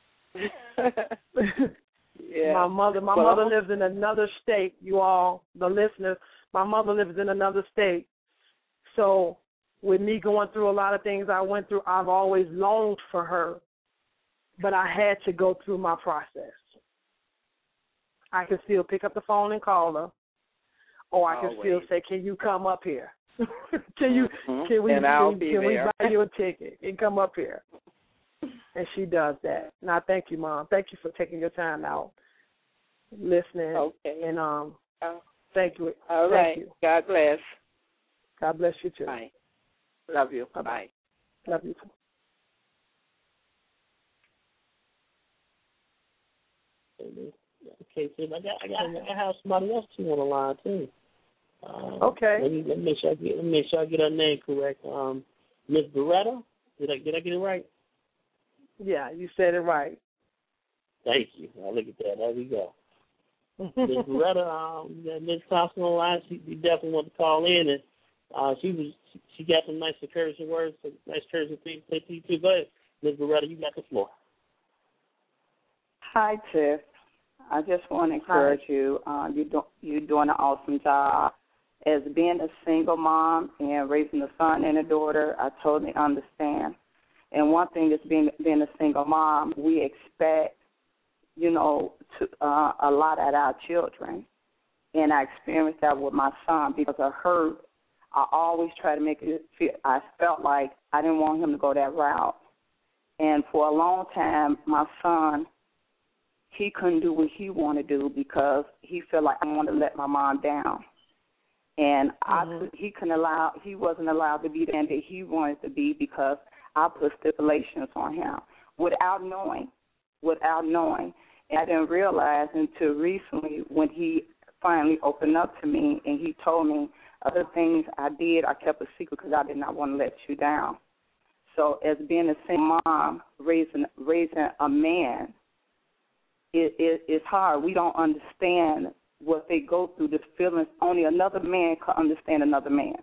Yeah. My mother, my well, mother lives in another state. You all, the listeners, my mother lives in another state. So with me going through a lot of things I went through, I've always longed for her, but I had to go through my process. I can still pick up the phone and call her, or I can Always. still say, "Can you come up here? can you? Mm-hmm. Can we? And I'll can, be can we there. buy you a ticket and come up here?" And she does that. And I thank you, Mom. Thank you for taking your time out, listening, Okay. and um, Oh. thank you. All thank right. you. God bless. God bless you too. Bye. Love you. Bye-bye. Bye. Love you too. Okay, so I got I got I have somebody else too on the line too. Um, Okay. Let me let me make sure I get let me make sure I get her name correct. Um, Miss Beretta. Did I did I get it right? Yeah, you said it right. Thank you. Now look at that. There we go. Miss Beretta, um, yeah, Miss Thompson on the line. She, she definitely wanted to call in, and uh, she was she, she got some nice encouraging words, some nice encouraging things to say to you too. Go ahead, Miss Beretta, you got the floor. Hi, Tiff. I just want to encourage Hi. you. Uh, you do, you're doing an awesome job. As being a single mom and raising a son and a daughter, I totally understand. And one thing is being being a single mom, we expect, you know, to, uh, a lot at our children. And I experienced that with my son because I heard, I always try to make it feel, I felt like I didn't want him to go that route. And for a long time, my son, he couldn't do what he wanted to do because he felt like I wanted to let my mom down. And mm-hmm. I, he couldn't allow, he wasn't allowed to be the man that he wanted to be because I put stipulations on him without knowing, without knowing. And I didn't realize until recently when he finally opened up to me and he told me other things I did, I kept a secret because I did not want to let you down. So as being a single mom, raising raising a man, it, it, it's hard. We don't understand what they go through, the feelings. Only another man can understand another man.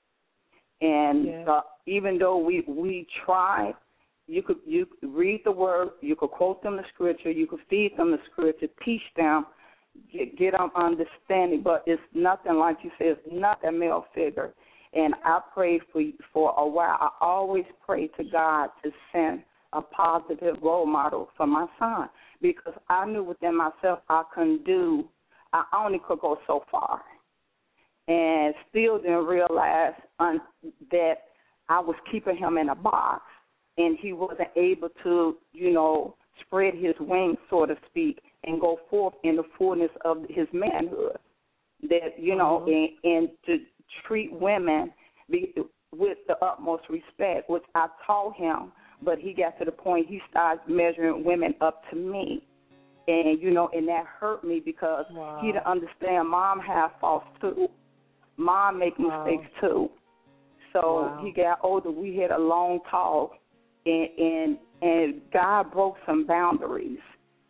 And yeah. uh, even though we, we try, you could you could read the word, you could quote them the scripture, you could feed them the scripture, teach them, get, get them understanding, but it's nothing like you said, it's not a male figure. And I prayed for for a while. I always pray to God to send a positive role model for my son because I knew within myself I couldn't do, I only could go so far. And still didn't realize un- that I was keeping him in a box and he wasn't able to, you know, spread his wings, so to speak, and go forth in the fullness of his manhood. That, you know, mm-hmm. and, and to treat women be, with the utmost respect, which I taught him, but he got to the point he started measuring women up to me. And, you know, and that hurt me because wow. he didn't understand mom had faults too. Mom make mistakes wow. too. So wow. he got older. We had a long talk, and, and and God broke some boundaries.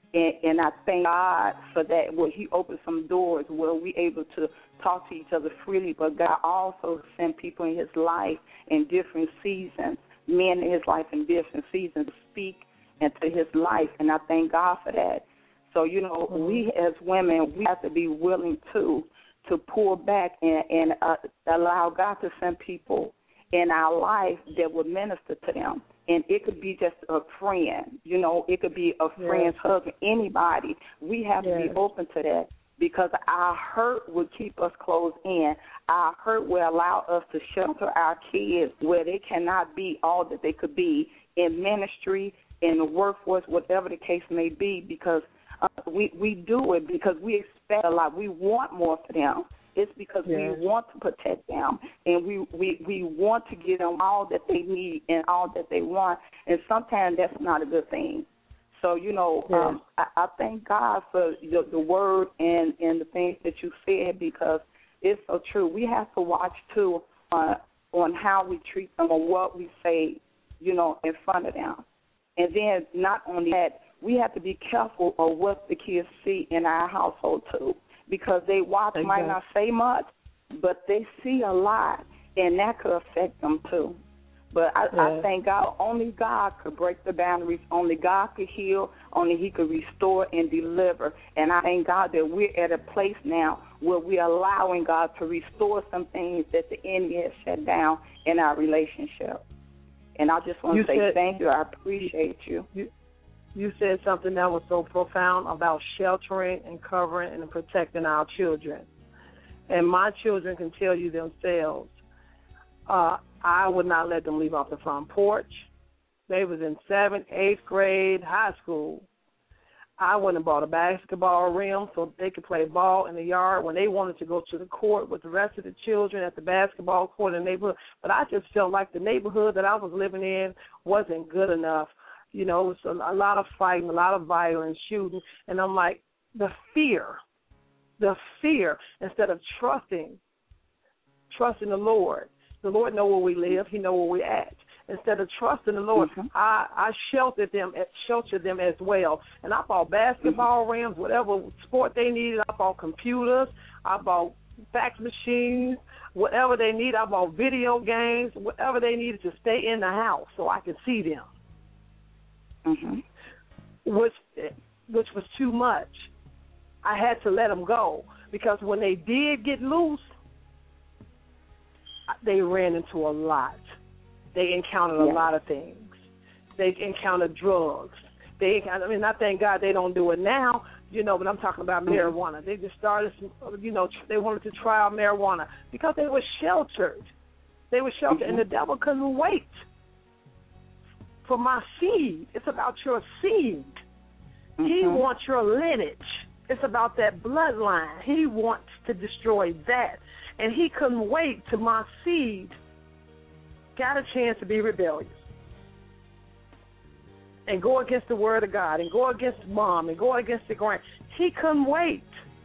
And, and I thank God for that, where he opened some doors where we able to talk to each other freely, but God also sent people in his life in different seasons, men in his life in different seasons to speak into his life, and I thank God for that. So, you know, mm-hmm. we as women, we have to be willing to to pull back and, and uh, allow God to send people in our life that would minister to them. And it could be just a friend, you know, it could be a friend's yes. husband, anybody. We have yes. to be open to that, because our hurt would keep us closed in. Our hurt will allow us to shelter our kids where they cannot be all that they could be in ministry, in the workforce, whatever the case may be, because uh, we, we do it because we expect a lot. We want more for them. It's because yes. we want to protect them, and we, we, we want to give them all that they need and all that they want, and sometimes that's not a good thing. So, you know, yes. um, I, I thank God for the, the word and, and the things that you said, because it's so true. We have to watch, too, uh, on how we treat them or what we say, you know, in front of them. And then not only that, we have to be careful of what the kids see in our household, too, because they watch, exactly. might not say much, but they see a lot, and that could affect them, too. But I, yeah. I thank God, only God could break the boundaries. Only God could heal. Only he could restore and deliver. And I thank God that we're at a place now where we're allowing God to restore some things that the enemy has shut down in our relationship. And I just want you to say said, thank you. I appreciate you. you. You said something that was so profound about sheltering and covering and protecting our children. And my children can tell you themselves, uh, I would not let them leave off the front porch. They was in seventh, eighth grade, high school. I went and bought a basketball rim so they could play ball in the yard when they wanted to go to the court with the rest of the children at the basketball court in the neighborhood. But I just felt like the neighborhood that I was living in wasn't good enough. You know, it was a, a lot of fighting, a lot of violence, shooting. And I'm like, the fear, the fear, instead of trusting, trusting the Lord. The Lord know where we live. He know where we're at. Instead of trusting the Lord, mm-hmm. I, I sheltered them, sheltered them as well. And I bought basketball mm-hmm. rims, whatever sport they needed. I bought computers. I bought fax machines, whatever they need. I bought video games, whatever they needed to stay in the house so I could see them. Mm-hmm. Which, which was too much. I had to let them go, because when they did get loose, they ran into a lot. They encountered yeah. a lot of things. They encountered drugs. They, I mean, I thank God they don't do it now, you know, but I'm talking about mm-hmm. marijuana. They just started, you know, they wanted to try out marijuana because they were sheltered. They were sheltered, mm-hmm. and the devil couldn't wait for my seed. It's about your seed. Mm-hmm. He wants your lineage. It's about that bloodline. He wants to destroy that. And he couldn't wait till my seed got a chance to be rebellious and go against the word of God and go against mom and go against the grand. He couldn't wait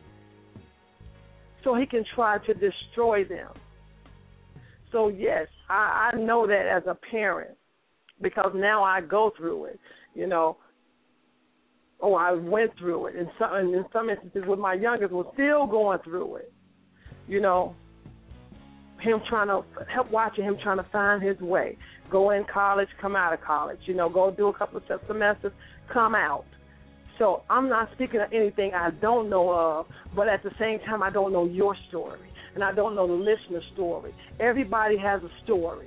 so he can try to destroy them. So, yes, I, I know that as a parent, because now I go through it, you know. Oh, I went through it. In some, in some instances with my youngest, was still going through it, you know. Him trying to help watching him trying to find his way, go in college, come out of college, you know, go do a couple of semesters, come out. So I'm not speaking of anything I don't know of, but at the same time I don't know your story, and I don't know the listener's story. Everybody has a story,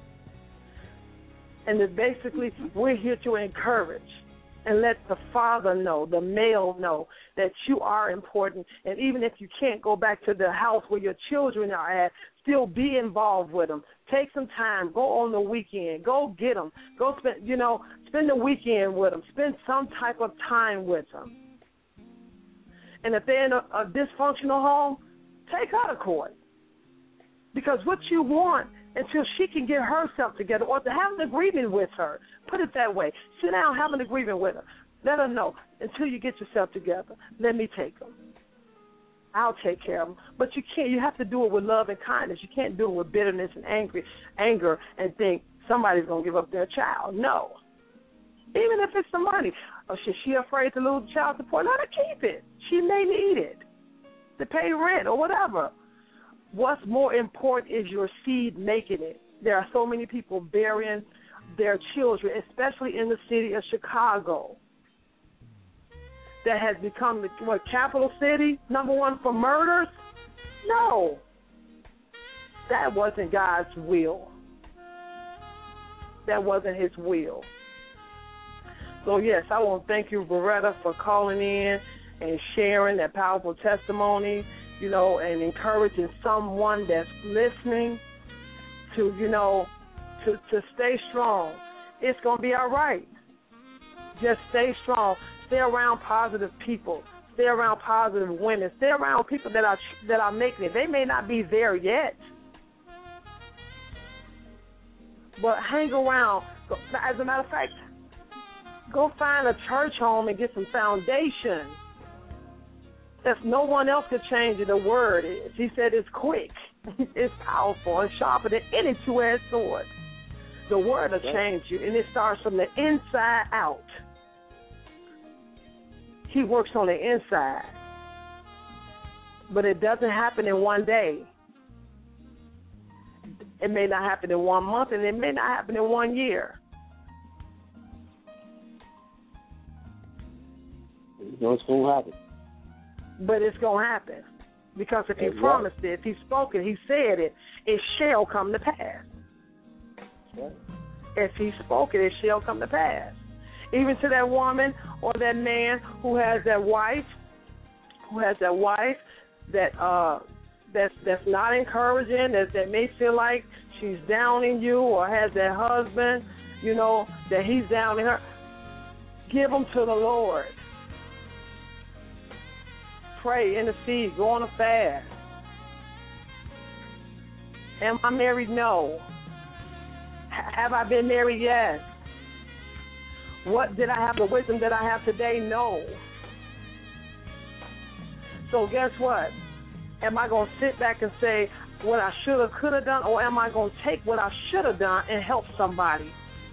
and that basically we're here to encourage and let the father know, the male know, that you are important. And even if you can't go back to the house where your children are at, still be involved with them. Take some time. Go on the weekend. Go get them. Go spend, you know, spend the weekend with them. Spend some type of time with them. And if they're in a, a dysfunctional home, take her to court. Because what you want, until she can get herself together, or to have an agreement with her. Put it that way. Sit down, have an agreement with her. Let her know, until you get yourself together, let me take them. I'll take care of them. But you can't. You have to do it with love and kindness. You can't do it with bitterness and angry, anger and think somebody's going to give up their child. No. Even if it's some money. Or is she afraid to lose child support? Let her keep it. She may need it to pay rent or whatever. What's more important is your seed making it. There are so many people burying their children, especially in the city of Chicago, that has become the what, capital city, number one for murders. No, that wasn't God's will. That wasn't his will. So, yes, I want to thank you, Beretta, for calling in and sharing that powerful testimony, you know, and encouraging someone that's listening to, you know, to, to stay strong. It's going to be all right. Just stay strong. Stay around positive people. Stay around positive women. Stay around people that are that are making it. They may not be there yet, but hang around. As a matter of fact, go find a church home and get some foundation. If no one else could change it, the word is. He said it's quick, it's powerful, and sharper than any two-edged sword. The word will change you, and it starts from the inside out. He works on the inside. But it doesn't happen in one day. It may not happen in one month, and it may not happen in one year. You know it's going to happen. But it's going to happen. Because if he That's promised right. it, if he spoke it, he said it, it shall come to pass. That's right. If he spoke it, it shall come to pass. Even to that woman or that man who has that wife, who has that wife that uh, that's that's not encouraging, that, that may feel like she's downing you, or has that husband, you know, that he's downing her. Give them to the Lord. Pray, intercede, go on a fast. Am I married? No. H- have I been married? Yes. What did I have the wisdom that I have today? No. So guess what? Am I going to sit back and say what I should have, could have done, or am I going to take what I should have done and help somebody?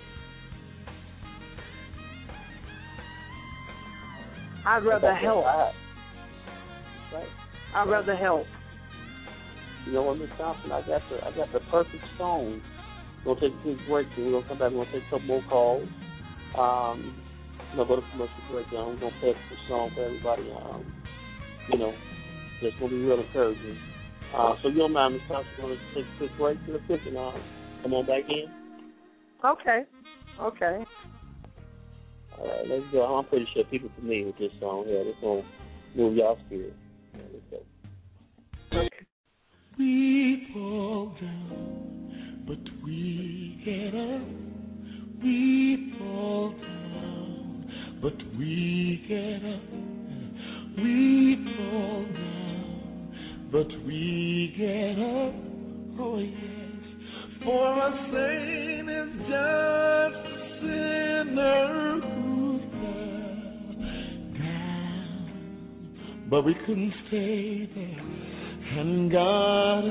I'd rather help. Right. I'd rather help. You know what, Miss Thompson, I got the I got the perfect song. We're gonna take a quick break, and we're gonna come back. We're gonna take a couple more calls. Um, you know, go to commercial breakdown. We're gonna play a song for everybody. Um, you know, it's gonna be real encouraging. Uh, so you don't mind, Miss Thompson, we're gonna take a quick break real quick, and uh, come on back in. Okay. Okay. All right, let's go. I'm pretty sure people familiar with this song here. It's gonna move y'all spirit. Let's go. Okay. We fall down, but we get up. We fall down, but we get up. We fall down, but we get up. Oh yes, for a saint is just a sinner who fell down, but we couldn't stay there. And God,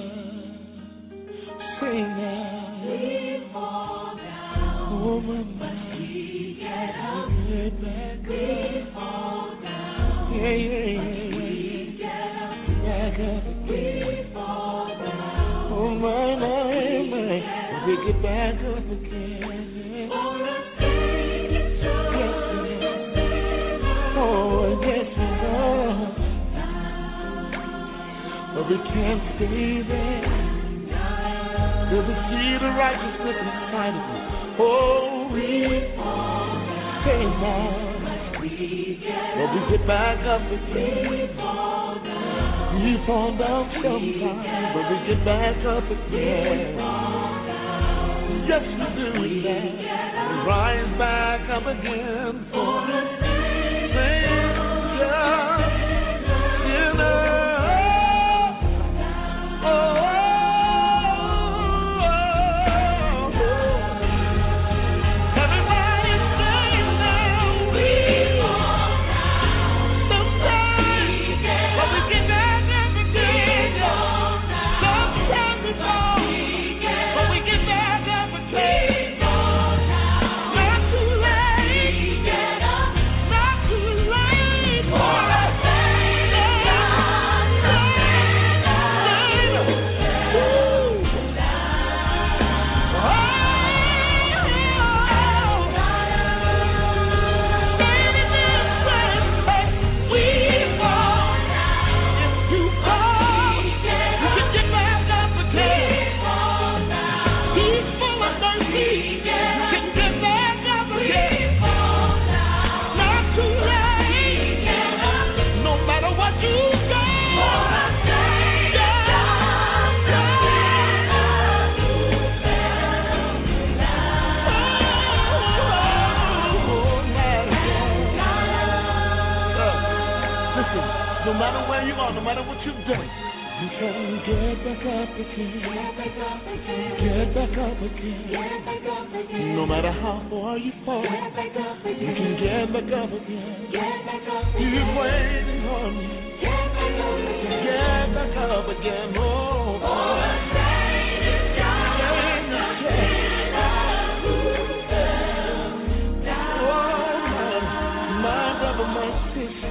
sing now. We fall down, oh, but we get up. Get back we up. Fall down, yeah, yeah, yeah. But we get up. Back up again. We fall down, oh my, my, my. We get back up again. For a thing is just yes, oh yes, oh. But we can't stay there. There's a seed of righteousness inside of us. Oh, we fall down, stay down. But we get back up again. We fall down, we fall down sometimes, but we get back up again. Yes, we do that. We rise back up again for the Savior, sinner. But we get back up again. Not too late. No matter where you are, no matter what you've done, you can get back up again. Get back up again. Get back up again. Get back up again. No matter how far you fall, get back up again. You can get back up again. Get back up again. He's waiting on you. Get back up again. Get back up again. Oh, oh. The chain is gone. The chain is gone. Oh, man. My brother, my sister.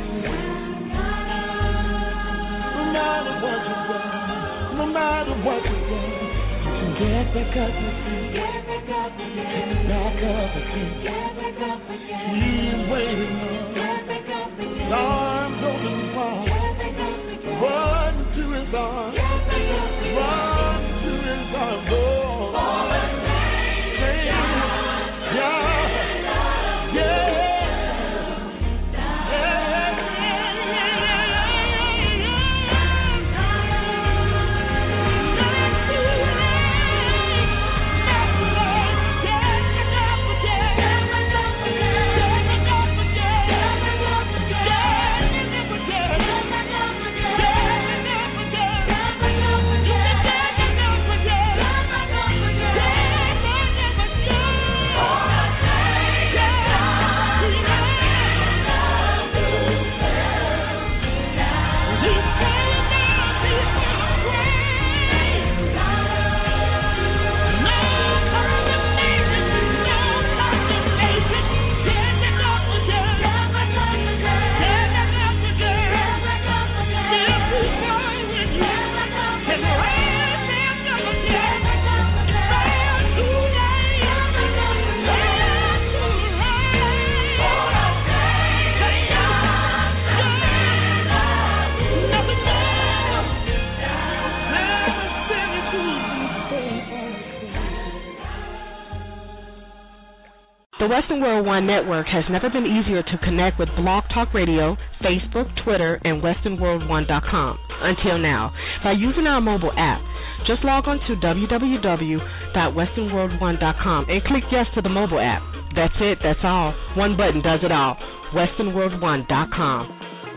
No matter what you've done, no matter what you've done, you can get back up again. Get back up again. Get back up again. Get back up again. He's waiting on. Get back up again. Arms open wide. Get back up again. Run to his arms. Get back up again. Run to his arms. Oh, all the same. Yeah. Yeah. Yeah. The Western World One Network has never been easier to connect with Blog Talk Radio, Facebook, Twitter, and Western World One dot com until now by using our mobile app. Just log on to w w w dot western world one dot com and click yes to the mobile app. That's it, that's all. One button does it all. Western World One dot com.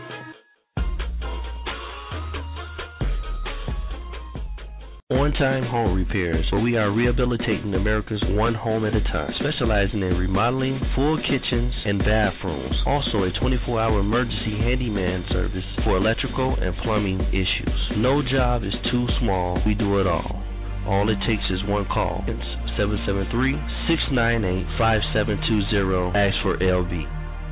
On Time Home Repairs, where we are rehabilitating America's one home at a time, specializing in remodeling full kitchens and bathrooms. Also a twenty-four hour emergency handyman service for electrical and plumbing issues. No job is too small, we do it all. All it takes is one call. It's seven seven three, six nine eight, five seven two zero. Ask for L B.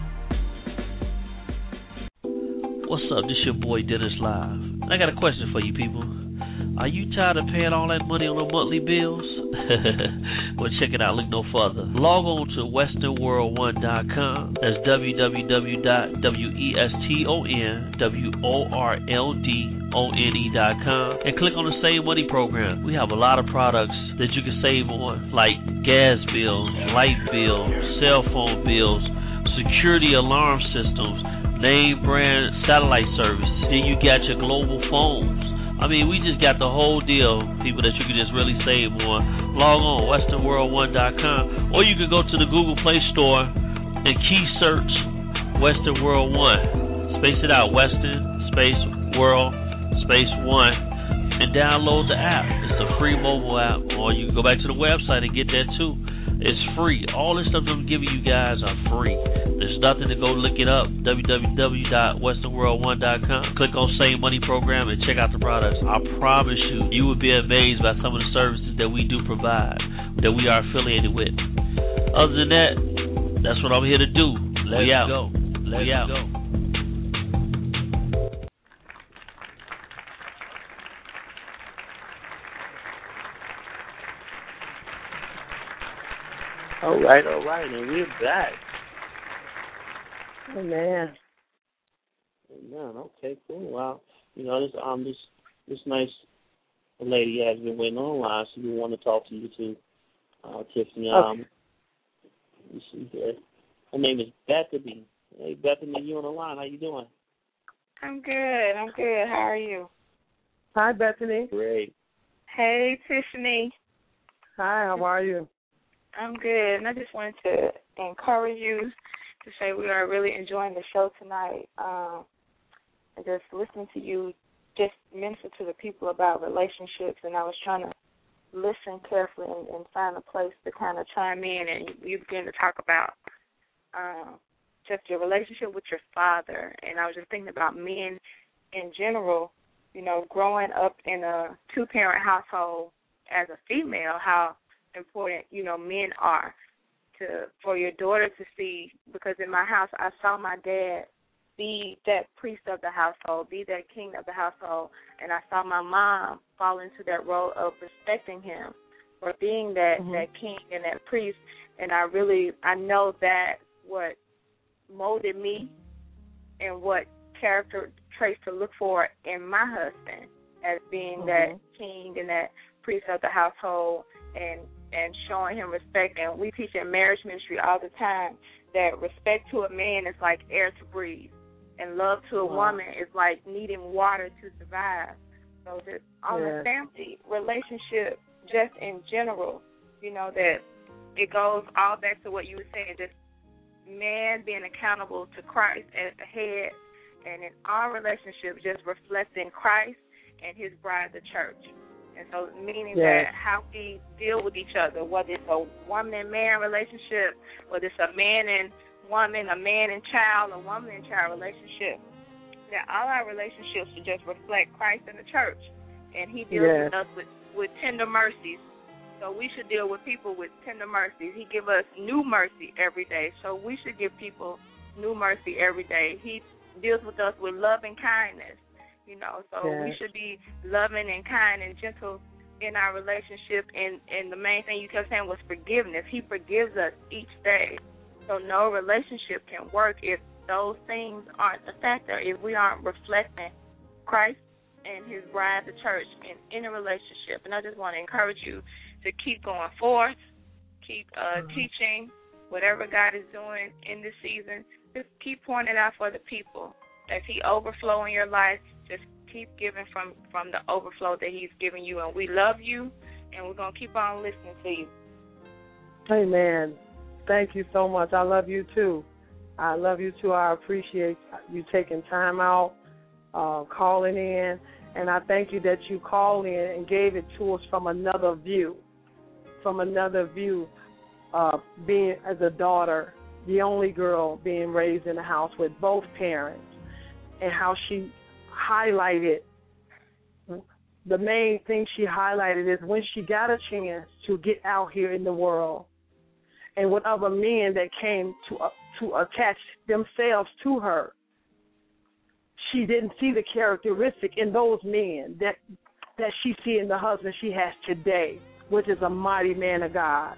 What's up? This your boy Dennis Live. I got a question for you people. Are you tired of paying all that money on the monthly bills? Well, check it out. Look no further. Log on to western world one dot com. That's w w w dot western world dot com and click on the Save Money program. We have a lot of products that you can save on, like gas bills, light bills, cell phone bills, security alarm systems, name brand satellite services. Then you got your global phones. I mean, we just got the whole deal, people, that you can just really save on. Log on, western world one dot com, or you can go to the Google Play Store and key search Western World One. Space it out, Western, space, World, space, One, and download the app. It's a free mobile app, or you can go back to the website and get that too. It's free. All this stuff I'm giving you guys are free. There's nothing to go look it up. w w w dot western world one dot com. Click on Save Money program and check out the products. I promise you, you will be amazed by some of the services that we do provide, that we are affiliated with. Other than that, that's what I'm here to do. Let's we out. go. Let's we out. go. All right, all right, and we're back. Oh, man. Man, okay, cool. Wow. You know, this um this this nice lady has been waiting online, so we want to talk to you too, uh, Tiffany. Um, okay. Let me see here. Her name is Bethany. Hey, Bethany, you on the line? How you doing? I'm good. I'm good. How are you? Hi, Bethany. Great. Hey, Tiffany. Hi. How are you? I'm good, and I just wanted to encourage you to say we are really enjoying the show tonight. Um, and just listening to you just minister to the people about relationships, and I was trying to listen carefully and, and find a place to kind of chime in, and you, you begin to talk about um, just your relationship with your father, and I was just thinking about men in general, you know, growing up in a two-parent household as a female, how important, you know, men are to for your daughter to see, because in my house I saw my dad be that priest of the household, be that king of the household, and I saw my mom fall into that role of respecting him for being that, mm-hmm. that king and that priest, and I really, I know that what molded me and what character traits to look for in my husband as being mm-hmm. that king and that priest of the household, and and showing him respect. And we teach in marriage ministry all the time that respect to a man is like air to breathe, and love to a wow. woman is like needing water to survive. So just on yes. the family relationship, just in general, you know, that it goes all back to what you were saying, just man being accountable to Christ as the head, and in our relationship just reflecting Christ and his bride, the church. And so meaning yes. that how we deal with each other, whether it's a woman and man relationship, whether it's a man and woman, a man and child, a woman and child relationship, that all our relationships should just reflect Christ and the church. And he deals yes. with us with, with tender mercies. So we should deal with people with tender mercies. He gives us new mercy every day. So we should give people new mercy every day. He deals with us with love and kindness. You know, so yes. we should be loving and kind and gentle in our relationship. And, and the main thing you kept saying was forgiveness. He forgives us each day. So no relationship can work if those things aren't a factor, if we aren't reflecting Christ and his bride, the church, in, in a relationship. And I just want to encourage you to keep going forth, keep uh, mm-hmm. teaching whatever God is doing in this season. Just keep pointing out for the people. As he overflow in your life, just keep giving from, from the overflow that he's giving you. And we love you, and we're going to keep on listening to you. Amen. Thank you so much. I love you, too. I love you, too. I appreciate you taking time out, uh, calling in, and I thank you that you called in and gave it to us from another view, from another view, uh, being as a daughter, the only girl being raised in a house with both parents, and how she highlighted, the main thing she highlighted is when she got a chance to get out here in the world, and with other men that came to uh, to attach themselves to her, she didn't see the characteristic in those men that that she see in the husband she has today, which is a mighty man of God.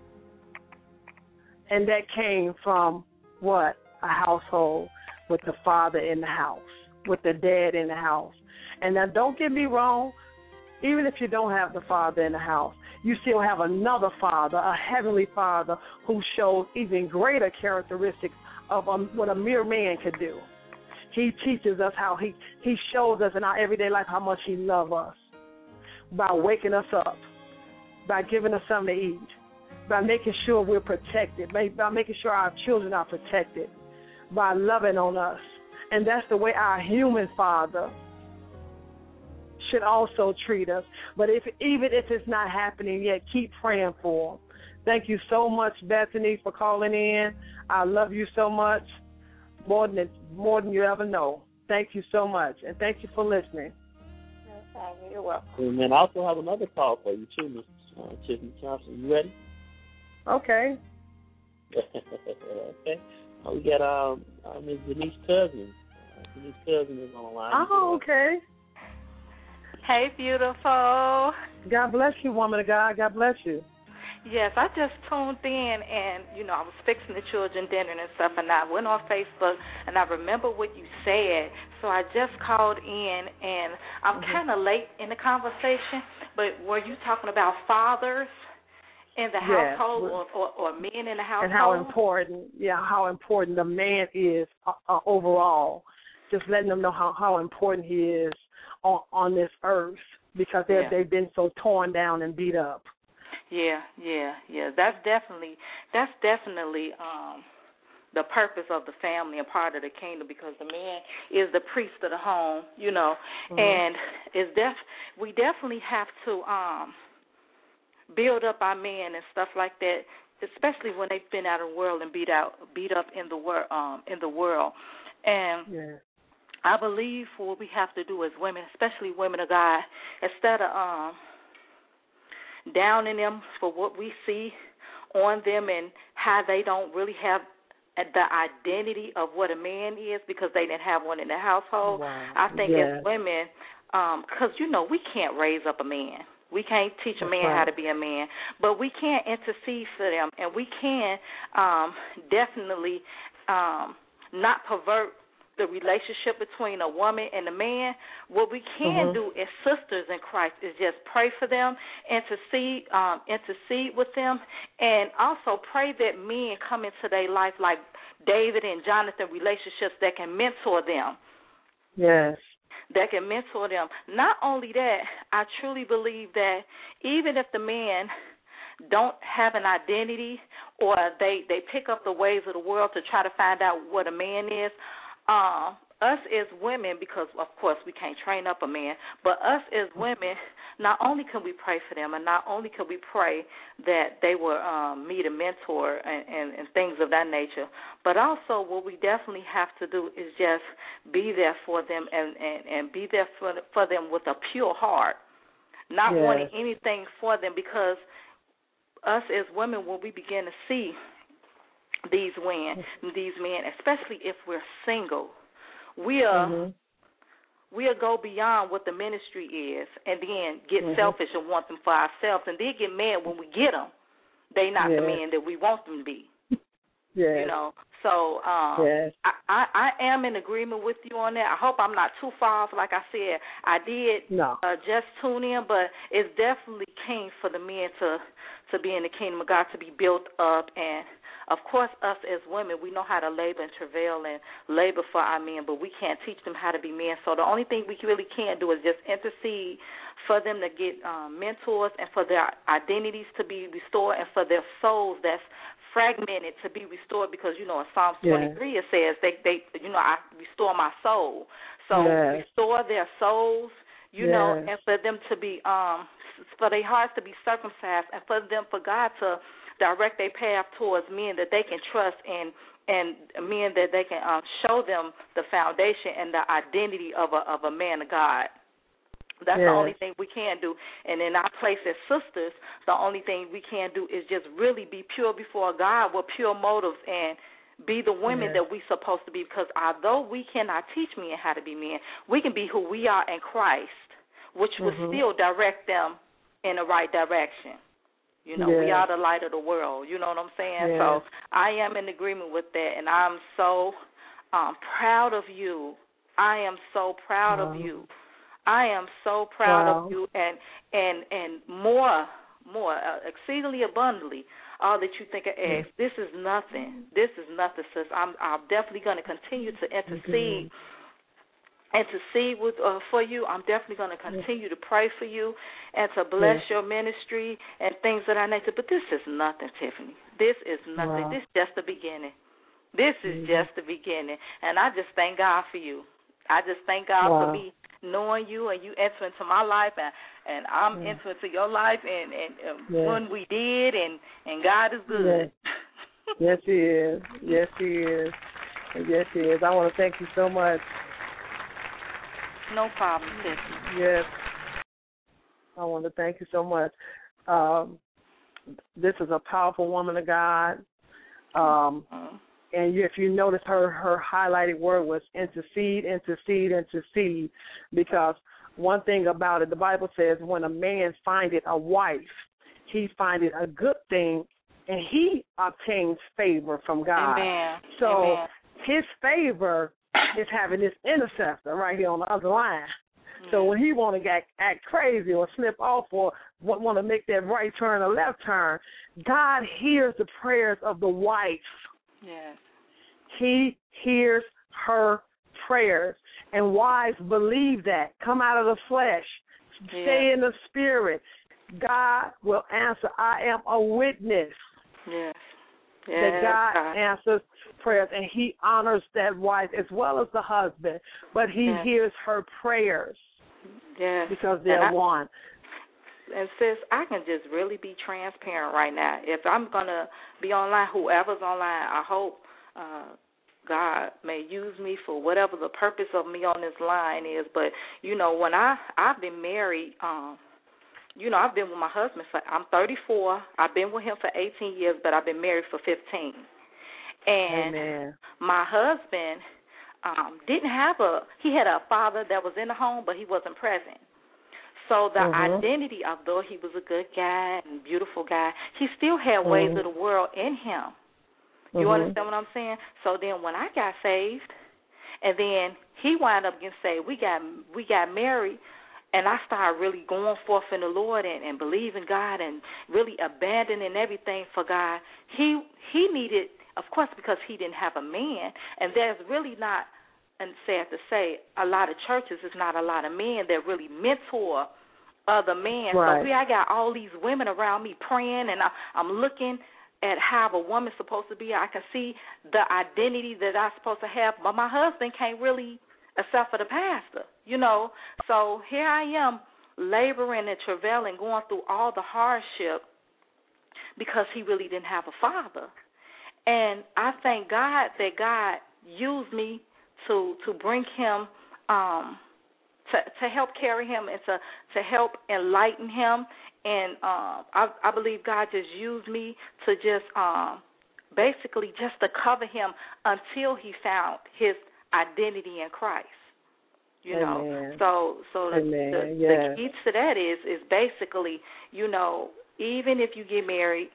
And that came from what? A household with the father in the house, with the dad in the house. And now don't get me wrong, even if you don't have the father in the house, you still have another father, a heavenly father, who shows even greater characteristics of um, what a mere man could do. He teaches us how he, he shows us in our everyday life how much he loves us by waking us up, by giving us something to eat, by making sure we're protected, by, by making sure our children are protected, by loving on us. And that's the way our human father should also treat us. But if even if it's not happening yet, keep praying for them. Thank you so much, Bethany, for calling in. I love you so much, more than more than you ever know. Thank you so much, and thank you for listening. You're welcome. And then I also have another call for you too, Miss Uh, Tiffany Thompson. You ready? Okay. Okay. Uh, we got um, uh, Miss Denise Cousin. Uh, Denise Cousin is on the line. Oh, okay. Hey, beautiful. God bless you, woman of God. God bless you. Yes, I just tuned in, and, you know, I was fixing the children dinner and stuff, and I went on Facebook, and I remember what you said, so I just called in, and I'm mm-hmm. kind of late in the conversation, but were you talking about fathers in the yes. household or, or, or men in the household? And how important, yeah, how important the man is uh, uh, overall, just letting them know how, how important he is on, on this earth, because yeah. they've been so torn down and beat up. Yeah, yeah, yeah. That's definitely that's definitely um, the purpose of the family and part of the kingdom, because the man is the priest of the home, you know, mm-hmm. and it's def- we definitely have to um, build up our men and stuff like that, especially when they've been out of the world and beat out, beat up in the world, um, in the world. And yeah. I believe what we have to do as women, especially women of God, instead of um, downing them for what we see on them and how they don't really have the identity of what a man is because they didn't have one in the household. Wow. I think yeah. as women, because, um, you know, we can't raise up a man. We can't teach a man right. how to be a man, but we can intercede for them, and we can um, definitely um, not pervert the relationship between a woman and a man. What we can mm-hmm. do as sisters in Christ is just pray for them, intercede, um, intercede with them, and also pray that men come into their life like David and Jonathan, relationships that can mentor them. Yes. That can mentor them. Not only that, I truly believe that even if the man don't have an identity or they, they pick up the ways of the world to try to find out what a man is, uh, us as women, because, of course, we can't train up a man, but us as women, not only can we pray for them and not only can we pray that they will um, meet a mentor and, and, and things of that nature, but also what we definitely have to do is just be there for them and, and, and be there for, for them with a pure heart, not yes. wanting anything for them, because us as women, when we begin to see these men, these men, especially if we're single, we'll, mm-hmm. we'll go beyond what the ministry is and then get mm-hmm. selfish and want them for ourselves, and then get mad when we get them. They not yes. the men that we want them to be. Yes. You know, so um, yes. I, I, I am in agreement with you on that. I hope I'm not too far off. Like I said, I did no. uh, just tune in, but it's definitely keen for the men to, to be in the kingdom of God, to be built up. And, of course, us as women, we know how to labor and travail and labor for our men, but we can't teach them how to be men. So the only thing we really can do is just intercede for them to get um, mentors and for their identities to be restored and for their souls that's fragmented to be restored, because, you know, in Psalms twenty-three yes. it says, they, they, you know, I restore my soul. So yes. restore their souls, you yes. know, and for them to be, um, for their hearts to be circumcised, and for them, for God to direct their path towards men that they can trust and and men that they can um, show them the foundation and the identity of a of a man of God. That's yes. the only thing we can do. And in our place as sisters, the only thing we can do is just really be pure before God with pure motives and be the women yes. that we're supposed to be, because although we cannot teach men how to be men, we can be who we are in Christ, which will mm-hmm. still direct them in the right direction. You know, yes. we are the light of the world. You know what I'm saying? Yes. So I am in agreement with that, and I'm so um, proud of you. I am so proud wow. of you. I am so proud wow. of you, and and and more, more, uh, exceedingly abundantly, all that you think of yes. ask. This is nothing. This is nothing, sis. I'm, I'm definitely going to continue to intercede, mm-hmm. intercede with uh, for you. I'm definitely going to continue yes. to pray for you and to bless yes. your ministry and things of that nature. But this is nothing, Tiffany. This is nothing. Wow. This is just the beginning. This is mm-hmm. just the beginning, and I just thank God for you. I just thank God wow. for me knowing you, and you enter into my life, and, and I'm yeah. enter into your life, and, and, and yes. when we did, and, and God is good. Yes. yes, He is. Yes, He is. Yes, He is. I want to thank you so much. No problem, Tiffany. Yes. I want to thank you so much. Um, this is a powerful woman of God. Um, mm-hmm. And if you notice, her, her highlighted word was intercede, intercede, intercede, because one thing about it, the Bible says when a man findeth a wife, he findeth a good thing, and he obtains favor from God. Amen. So Amen. His favor is having this intercessor right here on the other line. Mm-hmm. So when he want to act, act crazy or slip off or want to make that right turn or left turn, God hears the prayers of the wife. Yes. He hears her prayers. And wives, believe that. Come out of the flesh. Yes. Stay in the spirit. God will answer. I am a witness. Yes. Yes, that God, God answers prayers, and He honors that wife as well as the husband, but He yes. hears her prayers yes. because they're I, one. And sis, I can just really be transparent right now. If I'm going to be online, whoever's online, I hope uh, God may use me for whatever the purpose of me on this line is. But, you know, when I, I've been married, um, you know, I've been with my husband for, I'm thirty-four. I've been with him for eighteen years, but I've been married for fifteen. And Amen. my husband um, didn't have a, he had a father that was in the home, but he wasn't present. So the mm-hmm. identity, although he was a good guy and beautiful guy, he still had mm-hmm. ways of the world in him. You mm-hmm. understand what I'm saying? So then when I got saved, and then he wound up getting saved, we got we got married, and I started really going forth in the Lord and, and believing God and really abandoning everything for God. He he needed, of course, because he didn't have a man, and there's really not, and sad to say, a lot of churches, is not a lot of men that really mentor other men. Right. So here I got all these women around me praying, and I, I'm looking at how a woman's supposed to be. I can see the identity that I'm supposed to have, but my husband can't really, except for the pastor, you know. So here I am laboring and travailing, going through all the hardship because he really didn't have a father. And I thank God that God used me to to bring him, um, to to help carry him and to, to help enlighten him. And um, I, I believe God just used me to just um, basically just to cover him until he found his identity in Christ. You know, Amen. so so the, the, yes. the key to that is is basically, you know, even if you get married,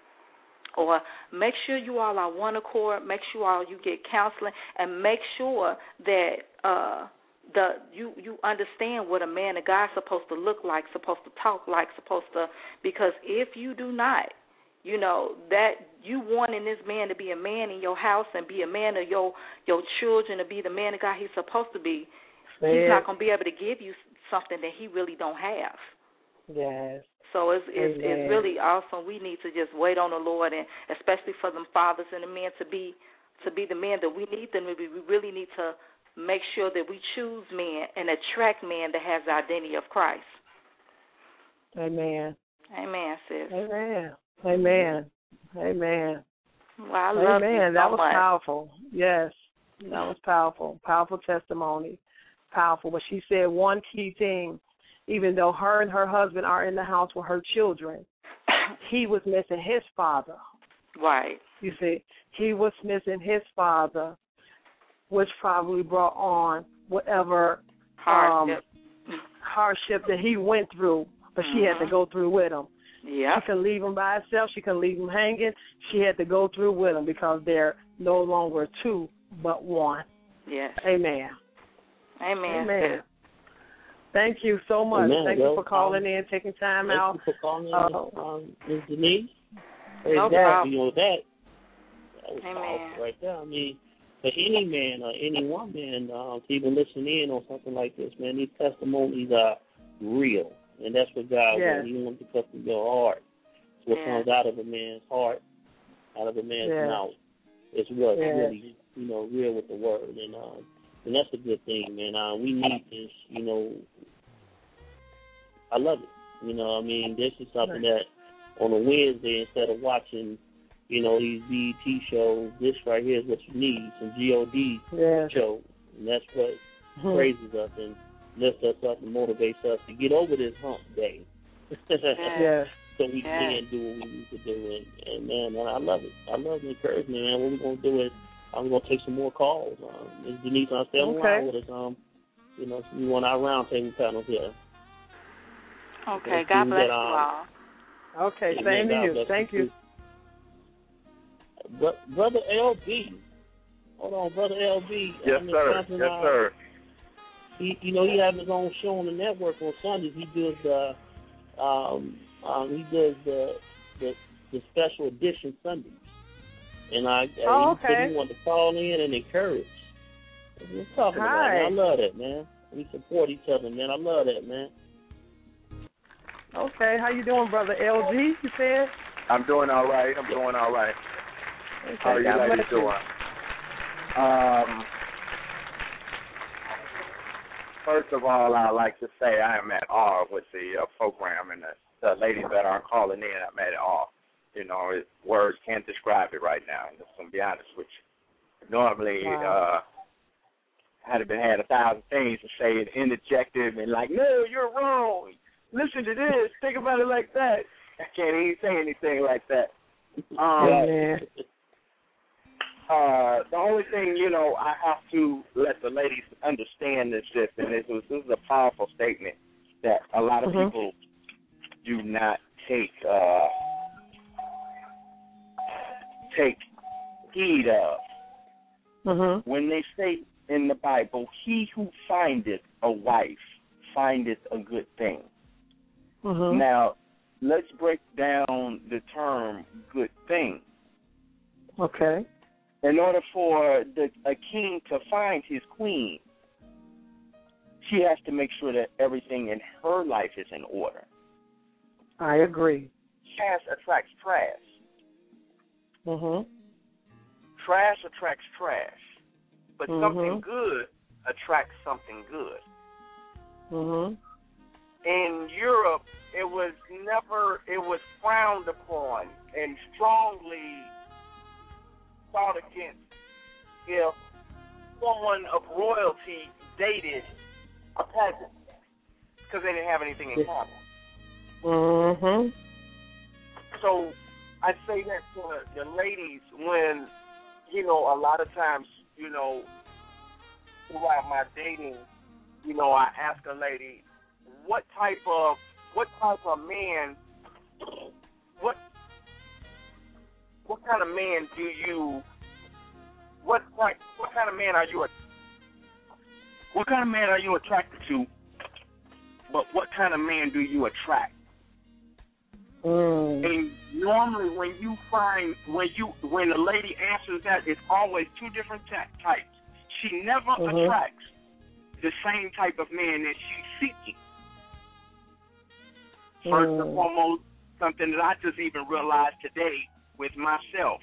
or make sure you all are one accord, make sure all you get counseling, and make sure that uh, the you, you understand what a man of God is supposed to look like, supposed to talk like, supposed to, because if you do not, you know, that you wanting this man to be a man in your house and be a man of your, your children, to be the man of God he's supposed to be, Man. He's not going to be able to give you something that he really don't have. Yes. So it's, it's, it's really awesome. We need to just wait on the Lord, and especially for them fathers and the men to be to be the men that we need them to be. We really need to make sure that we choose men and attract men that has the identity of Christ. Amen. Amen, sis. Amen. Amen. Amen. Well, I love Amen. you so that was much. powerful. Yes, that was powerful. Powerful testimony. Powerful. But she said one key thing. Even though her and her husband are in the house with her children, he was missing his father. Right. You see, he was missing his father, which probably brought on whatever hardship, um, hardship that he went through, but mm-hmm. she had to go through with him. Yeah. She couldn't leave him by herself. She couldn't leave him hanging. She had to go through with him because they're no longer two, but one. Yes. Amen. Amen. Amen. Thank you so much. Amen. Thank well, you for calling um, in, taking time thank out. Thank you for calling in, uh, um, Miz Denise. No that, problem. You know, that, that was Amen. powerful right there. I mean, for any man or any woman uh, to even listen in on something like this, man, these testimonies are real. And that's what God yes. wants. He wants to cut through your heart. It's what yes. comes out of a man's heart, out of a man's yes. mouth. It's what's yes. really, you know, real with the word. And, uh, and that's a good thing, man. Uh, we need this, you know. I love it. You know, I mean, this is something that on a Wednesday, instead of watching, you know, these B E T shows, this right here is what you need, some G O D yes. shows. And that's what hmm. praises us and lifts us up and motivates us to get over this hump day. yes. So we yes. can do what we need to do. And, and man, man, I love it. I love the encouragement, man. What we're going to do is I'm going to take some more calls. Um, Miz Denise, I'll stay on the line with us. Um, you know, we want our roundtable panels here. Okay, God bless you all. Okay, same to you. Thank you. Brother L B. Hold on, Brother L B. Yes, sir. Yes, sir. He, you know, he has his own show on the network on Sundays. He does uh, um, um, he does the, the the special edition Sundays. And I, oh, he okay. said he wanted to call in and encourage. We're talking Hi. about it. I love that, man. We support each other, man. I love that, man. Okay, how you doing, Brother L G, you said? I'm doing all right. I'm doing all right. Okay, How are you God ladies bless you. doing? Um, first of all, I'd like to say I am at awe with the uh, program and the, the ladies that are calling in. I'm at awe. You know, it, words can't describe it right now. I'm just going to be honest with you. Normally, Wow. uh, I'd have been had a thousand things to say and interjective and like, no, you're wrong. Listen to this. Think about it like that. I can't even say anything like that. Um, yeah. Uh, the only thing, you know, I have to let the ladies understand this, this, and this, was, this is a powerful statement that a lot of Mhm. people do not take uh, take heed of. Mhm. When they say in the Bible, he who findeth a wife findeth a good thing. Mhm. Now, let's break down the term good thing. Okay. In order for the, a king to find his queen, she has to make sure that everything in her life is in order. I agree. Trash attracts trash. Mhm. Trash attracts trash. But Mhm. something good attracts something good. Mhm. In Europe, it was never, it was frowned upon and strongly fought against if someone of royalty dated a peasant because they didn't have anything in common. Mhm. So I say that to the ladies when, you know, a lot of times, you know, throughout my dating, you know, I ask a lady, what type of what type of man, what what kind of man do you, what like what kind of man are you, what kind of man are you attracted to? But what kind of man do you attract? Mm. And normally, when you find when you when a lady answers that, it's always two different t- types. She never Mhm. attracts the same type of man that she's seeking. First and Mm. foremost, something that I just even realized today with myself.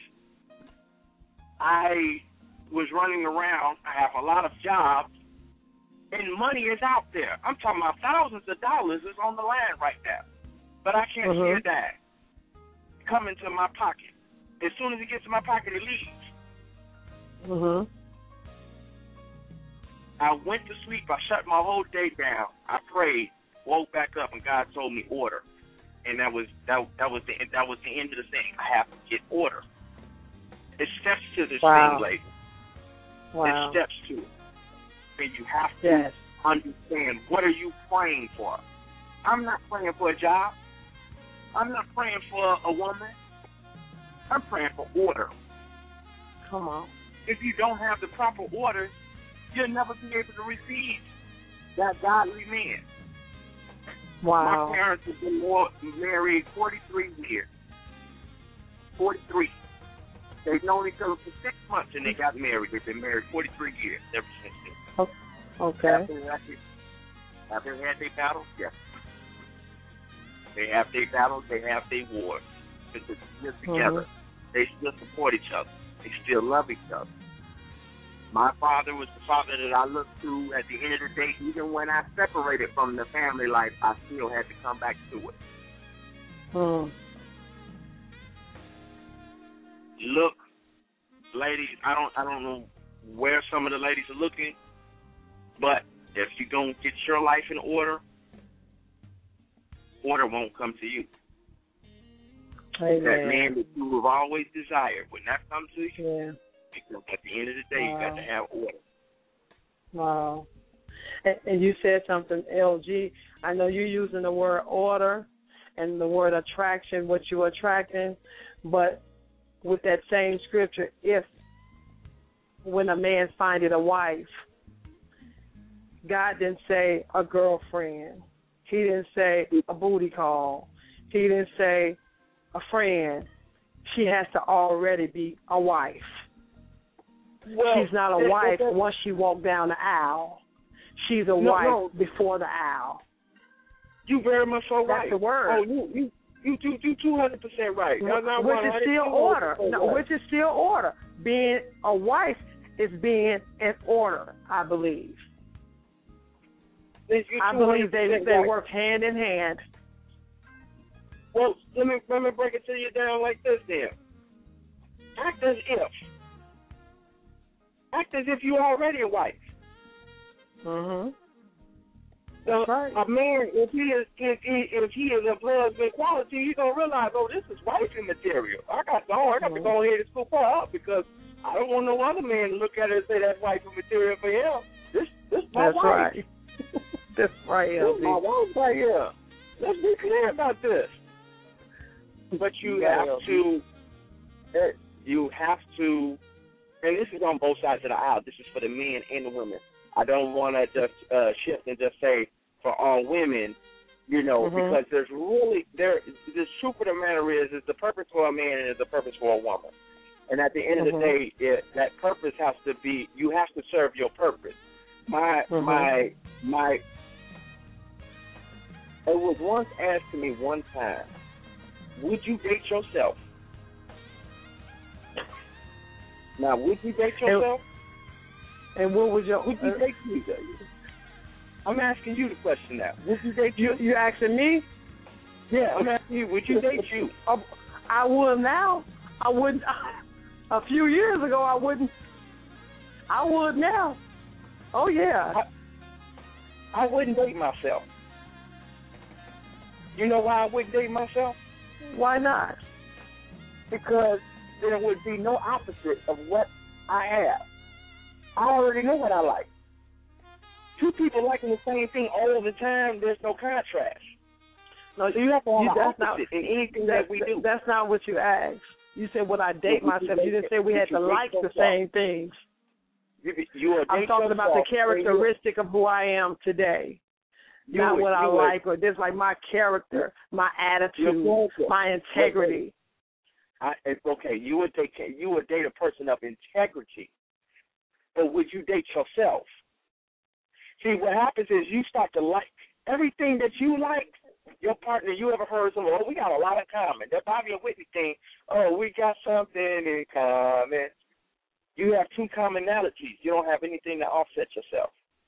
I was running around. I have a lot of jobs, and money is out there. I'm talking about thousands of dollars is on the line right now. But I can't Mhm. hear that come into my pocket. As soon as it gets in my pocket, it leaves. Mhm. I went to sleep. I shut my whole day down. I prayed, woke back up, and God told me order. And that was that. That was the that was the end of the thing. I have to get order. It steps to this Wow. thing, lady. Wow. It steps to it. And you have to Yes. understand, what are you praying for? I'm not praying for a job. I'm not praying for a woman. I'm praying for order. Come on. If you don't have the proper order, you'll never be able to receive that godly man. Wow. My parents have been more, married forty-three years. forty-three. They've known each other for six months and they got married. They've been married forty-three years ever since then. Okay. After, after, after they had their battles, yes. They have their battles, they have their wars. But they're still together. Mhm. They still support each other. They still love each other. My father was the father that I looked to at the end of the day. Even when I separated from the family life, I still had to come back to it. Mm. Look, ladies, I don't I don't know where some of the ladies are looking, but if you don't get your life in order, order won't come to you. Amen. That man that you have always desired will not come to you. Yeah. Because at the end of the day, Wow. you got to have order. Wow. And, and you said something, L G. I know you're using the word order and the word attraction, what you're attracting, but with that same scripture, if when a man findeth a wife, God didn't say a girlfriend. He didn't say a booty call. He didn't say a friend. She has to already be a wife. Well, She's not a that, wife that, that, once she walked down the aisle. She's a no, wife no. before the aisle. You very much so That's right. the word. Oh, you, you, You do you two hundred percent right. Y'all not which is still order. No, right. which is still order. Being a wife is being in order, I believe. I believe they they right. work hand in hand. Well, let me let me break it to you down like this then. Act as if. Act as if you're already a wife. Mhm. So right. A man, if he is if he if he is of husband quality, he's gonna realize, oh, this is wifey material. I got to go. I got mm-hmm. to go ahead and scoop her up because I don't want no other man to look at it and say that's wifey material for him. This this my that's wife. Right. That's right. This is my wife right here. Let's be clear about this. But you yeah, have to. You have to, and this is on both sides of the aisle. This is for the men and the women. I don't want to just uh, shift and just say for all women, you know, mm-hmm. because there's really there. The truth of the matter is, is the purpose for a man and is the purpose for a woman. And at the end mm-hmm. of the day, it, that purpose has to be. You have to serve your purpose. My mm-hmm. my my. It was once asked to me one time, would you date yourself? Now, would you date yourself? And, and what would your... Would you uh, date you? I'm asking you the question now. Would you date you? You asking me? Yeah, I'm asking you. Would you date you? I would now. I wouldn't... A few years ago, I wouldn't. I would now. Oh, yeah. I, I wouldn't date myself. You know why I wouldn't date myself? Why not? Because there would be no opposite of what I have. I already know what I like. Two people liking the same thing all the time, there's no contrast. No, you have to have you, an that's opposite not, in anything that, that we do. That's not what you asked. You said, would I date well, myself? You, you didn't say we had to like the same things. You, you are I'm talking about the characteristic of who I am today. You not would, what I would. like or dislike, my character, my attitude, my integrity. I, okay, you would date you would date a person of integrity, but would you date yourself? See, what happens is you start to like everything that you like. Your partner, you ever heard someone? Oh, we got a lot in common. That Bobby and Whitney thing. Oh, we got something in common. You have two commonalities. You don't have anything to offset yourself.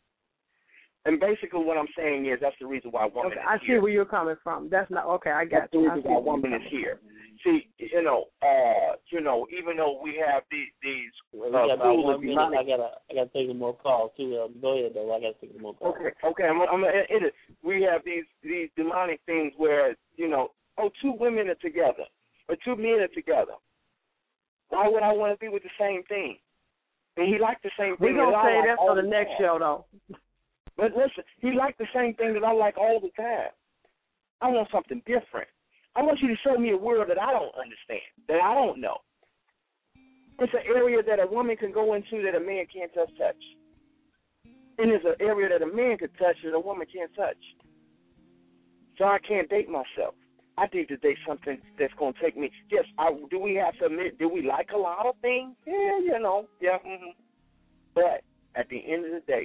And basically what I'm saying is that's the reason why woman okay, is I here. see where you're coming from. That's not, okay, I got that's you. That's the reason why woman is here. See, you know, uh, you know, even though we have these, these well, we uh, got about one minute. I gotta, I gotta take more calls too. Um, go ahead though. I gotta take more calls. Okay, okay. I'm, I'm gonna end it. We have these, these demonic things where, you know, oh, two women are together, or two men are together. Why would I want to be with the same thing? And he liked the same thing. We're gonna say like that for the next show, though. But listen, he liked the same thing that I like all the time. I want something different. I want you to show me a world that I don't understand, that I don't know. It's an area that a woman can go into that a man can't just touch. And it's an area that a man can touch that a woman can't touch. So I can't date myself. I need to date something that's going to take me. Yes, I, do we have to admit, do we like a lot of things? Yeah, you know, yeah. Mm-hmm. But at the end of the day,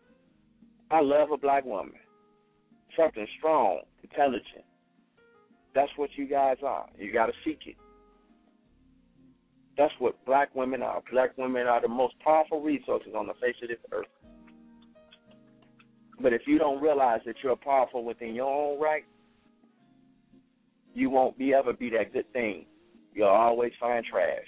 I love a black woman. Something strong, intelligent. That's what you guys are. You got to seek it. That's what black women are. Black women are the most powerful resources on the face of this earth. But if you don't realize that you're powerful within your own right, you won't be ever be that good thing. You'll always find trash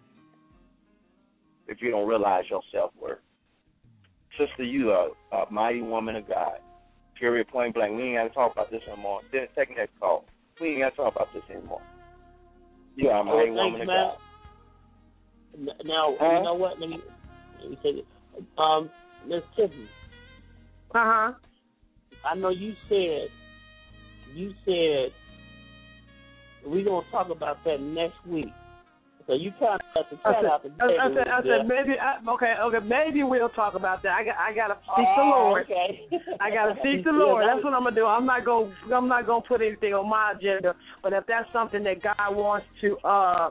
if you don't realize your self-worth. Sister, you are a mighty woman of God. Period, point blank. We ain't got to talk about this anymore. Then take next call. We ain't got to talk about this anymore. You are a mighty well, woman thanks, of Matt. God. Now, huh? you know what? Let me, let me say this. Um, Miss Tiffany. Uh-huh. I know you said, you said, we're going to talk about that next week. So you kind of got the cat out the bag. I said, I said maybe, I, okay, okay, maybe we'll talk about that. I got, I got to seek oh, the Lord. Okay. I got to seek the Lord. That's what I'm gonna do. I'm not gonna, I'm not gonna put anything on my agenda. But if that's something that God wants to, uh,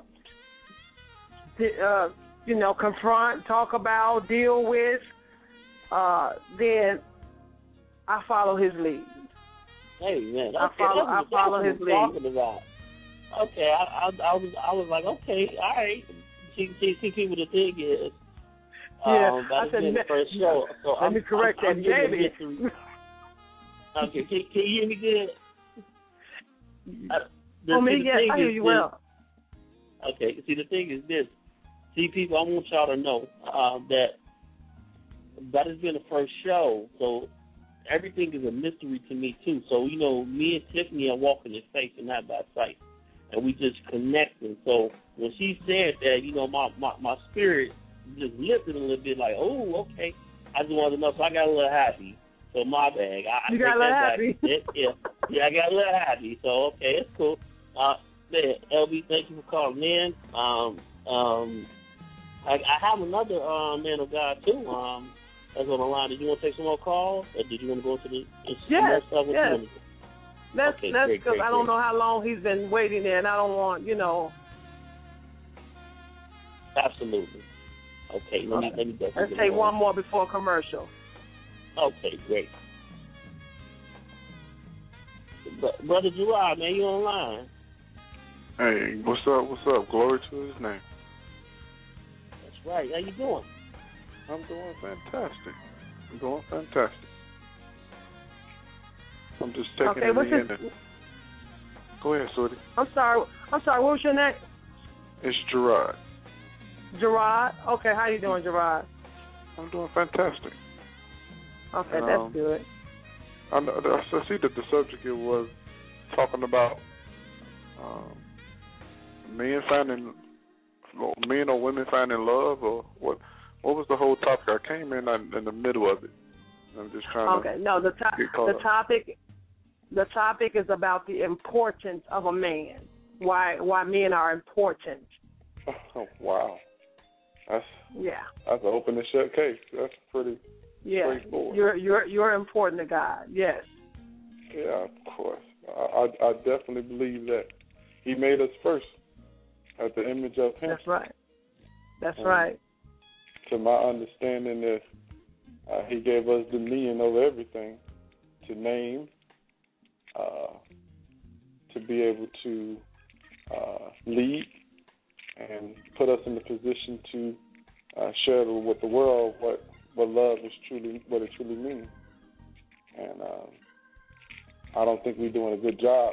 uh, you know, confront, talk about, deal with, uh, then I follow His lead. Hey man, I follow, I follow His lead. About. Okay, I, I, I was, I was like, okay, all right. See, see, see people. The thing is, yeah, um, that I said, been the first show. So let I'm, me correct I'm, that, I'm maybe. Okay, can, can you hear me good? Uh, the, oh, me, see, the yes, thing I hear is you this, well. Okay, see, the thing is this. See, people, I want y'all to know uh, that that has been the first show, so everything is a mystery to me, too. So, you know, me and Tiffany are walking in faith and not by sight, and we just connecting. So when she said that, you know, my, my, my spirit just lifted a little bit like, oh, okay. I just wanted to know, so I got a little happy. So my bag. I, you I got a little happy. Yeah, yeah, yeah, I got a little happy. So, okay, it's cool. Uh, man, L B, thank you for calling in. Um, um, I, I have another uh, man of God, too, um, that's on the line. Did you want to take some more calls, or did you want to go to the yes, stuff? Yes, That's okay, that's because I don't know how long he's been waiting there, and I don't want, you know. Absolutely. Okay, let me okay. let me go. Let's take more. one more before commercial. Okay, great. But, Brother Gerard, man, you online? Hey, what's up? What's up? Glory to His name. That's right. How you doing? I'm doing fantastic. I'm doing fantastic. I'm just taking okay, it what's in. your... Go ahead, Sweetie. I'm sorry. I'm sorry. What was your name? It's Gerard. Gerard. Okay, how you doing, Gerard? I'm doing fantastic. Okay, um, that's good. I, I see that the subject it was talking about um, men finding, men or women finding love, or what? What was the whole topic? I came in in the middle of it. I'm just trying okay, to. no, the to- get caught the up. topic, the topic is about the importance of a man. Why why men are important. Oh, wow. That's yeah. That's an open and shut case. That's pretty yeah. straightforward. You're you're you're important to God. Yes. Yeah, of course. I, I I definitely believe that He made us first at the image of Him. That's right. That's and right. To my understanding, that uh, He gave us dominion over everything, to name, uh, to be able to uh, lead, and put us in the position to uh, share with the world what, what love is truly, what it truly means. And um, I don't think we're doing a good job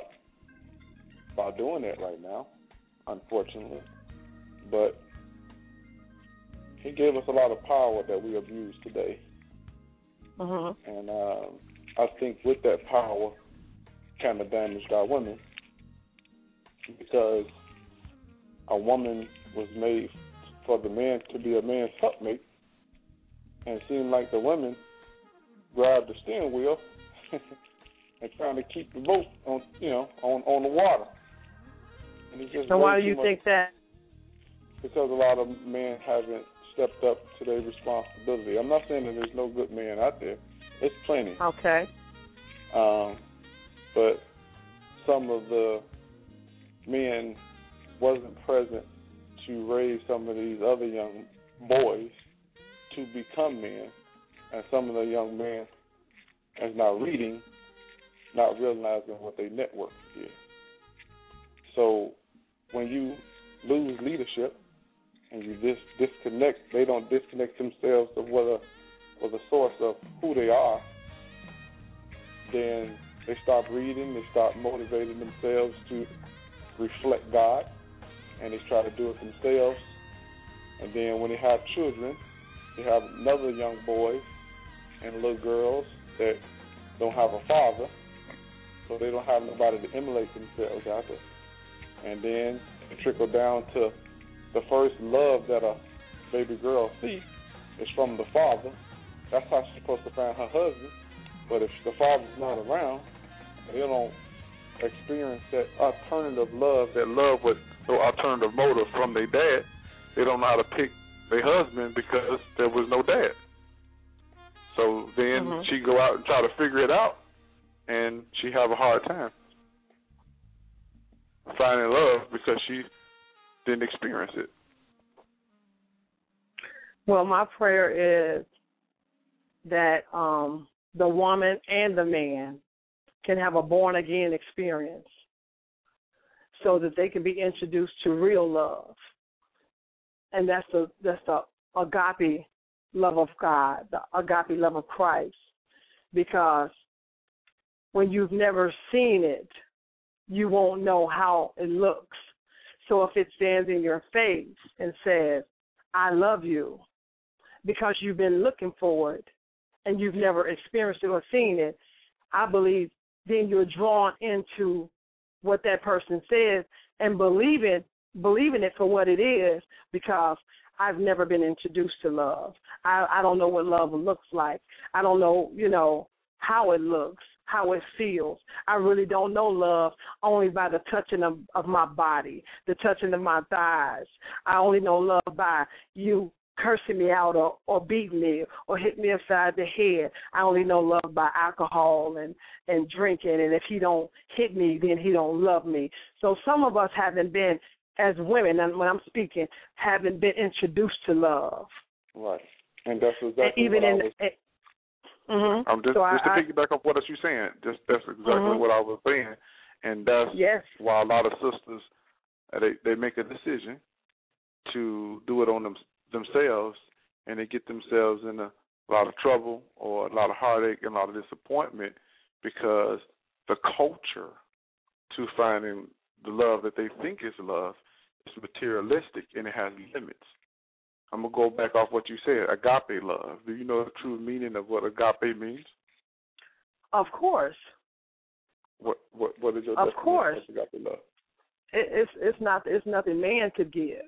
by doing that right now, unfortunately. But He gave us a lot of power that we abuse today. Mm-hmm. And um, I think with that power kind of damaged our women, because a woman was made for the man to be a man's helpmate, and it seemed like the women grabbed the steering wheel and trying to keep the boat on, you know, on, on the water. And it's just so why do too you much, think that? Because a lot of men haven't stepped up to their responsibility. I'm not saying that there's no good men out there. It's plenty. Okay. Um, but some of the men wasn't present to raise some of these other young boys to become men, and some of the young men is not reading, not realizing what their network is. So when you lose leadership and you dis- disconnect, they don't disconnect themselves of whether or the source of who they are, then they stop reading, they start motivating themselves to reflect God, and they try to do it themselves. And then when they have children, they have another young boys and little girls that don't have a father, so they don't have nobody to emulate themselves after. And then it trickle down to the first love that a baby girl sees is from the father. That's how she's supposed to find her husband. But if the father's not around, they don't experience that alternative love, that love with no alternative motive from their dad. They don't know how to pick their husband because there was no dad. So then mm-hmm. she go out and try to figure it out, and she have a hard time finding love because she didn't experience it. Well, my prayer is that um, the woman and the man can have a born-again experience so that they can be introduced to real love. And that's the that's the agape love of God, the agape love of Christ. Because when you've never seen it, you won't know how it looks. So if it stands in your face and says, I love you, because you've been looking for it and you've never experienced it or seen it, I believe then you're drawn into what that person says and believing, believing it for what it is, because I've never been introduced to love. I, I don't know what love looks like. I don't know, you know, how it looks, how it feels. I really don't know love only by the touching of, of my body, the touching of my thighs. I only know love by you cursing me out or, or beating me or hitting me upside the head. I only know love by alcohol and, and drinking, and if he don't hit me, then he don't love me. So some of us haven't been, as women, and when I'm speaking, haven't been introduced to love. Right. And that's exactly and even what in I was... It, mm-hmm. I'm just, so just I, to piggyback off what you're saying, just that's exactly mm-hmm. what I was saying. And that's yes. why a lot of sisters, uh, they, they make a decision to do it on them, themselves, and they get themselves in a lot of trouble or a lot of heartache and a lot of disappointment, because the culture to finding the love that they think is love is materialistic, and it has limits. I'm going to go back off what you said, agape love. Do you know the true meaning of what agape means? Of course. What what what is your of definition course. of agape love? It, it's it's not it's nothing man could give.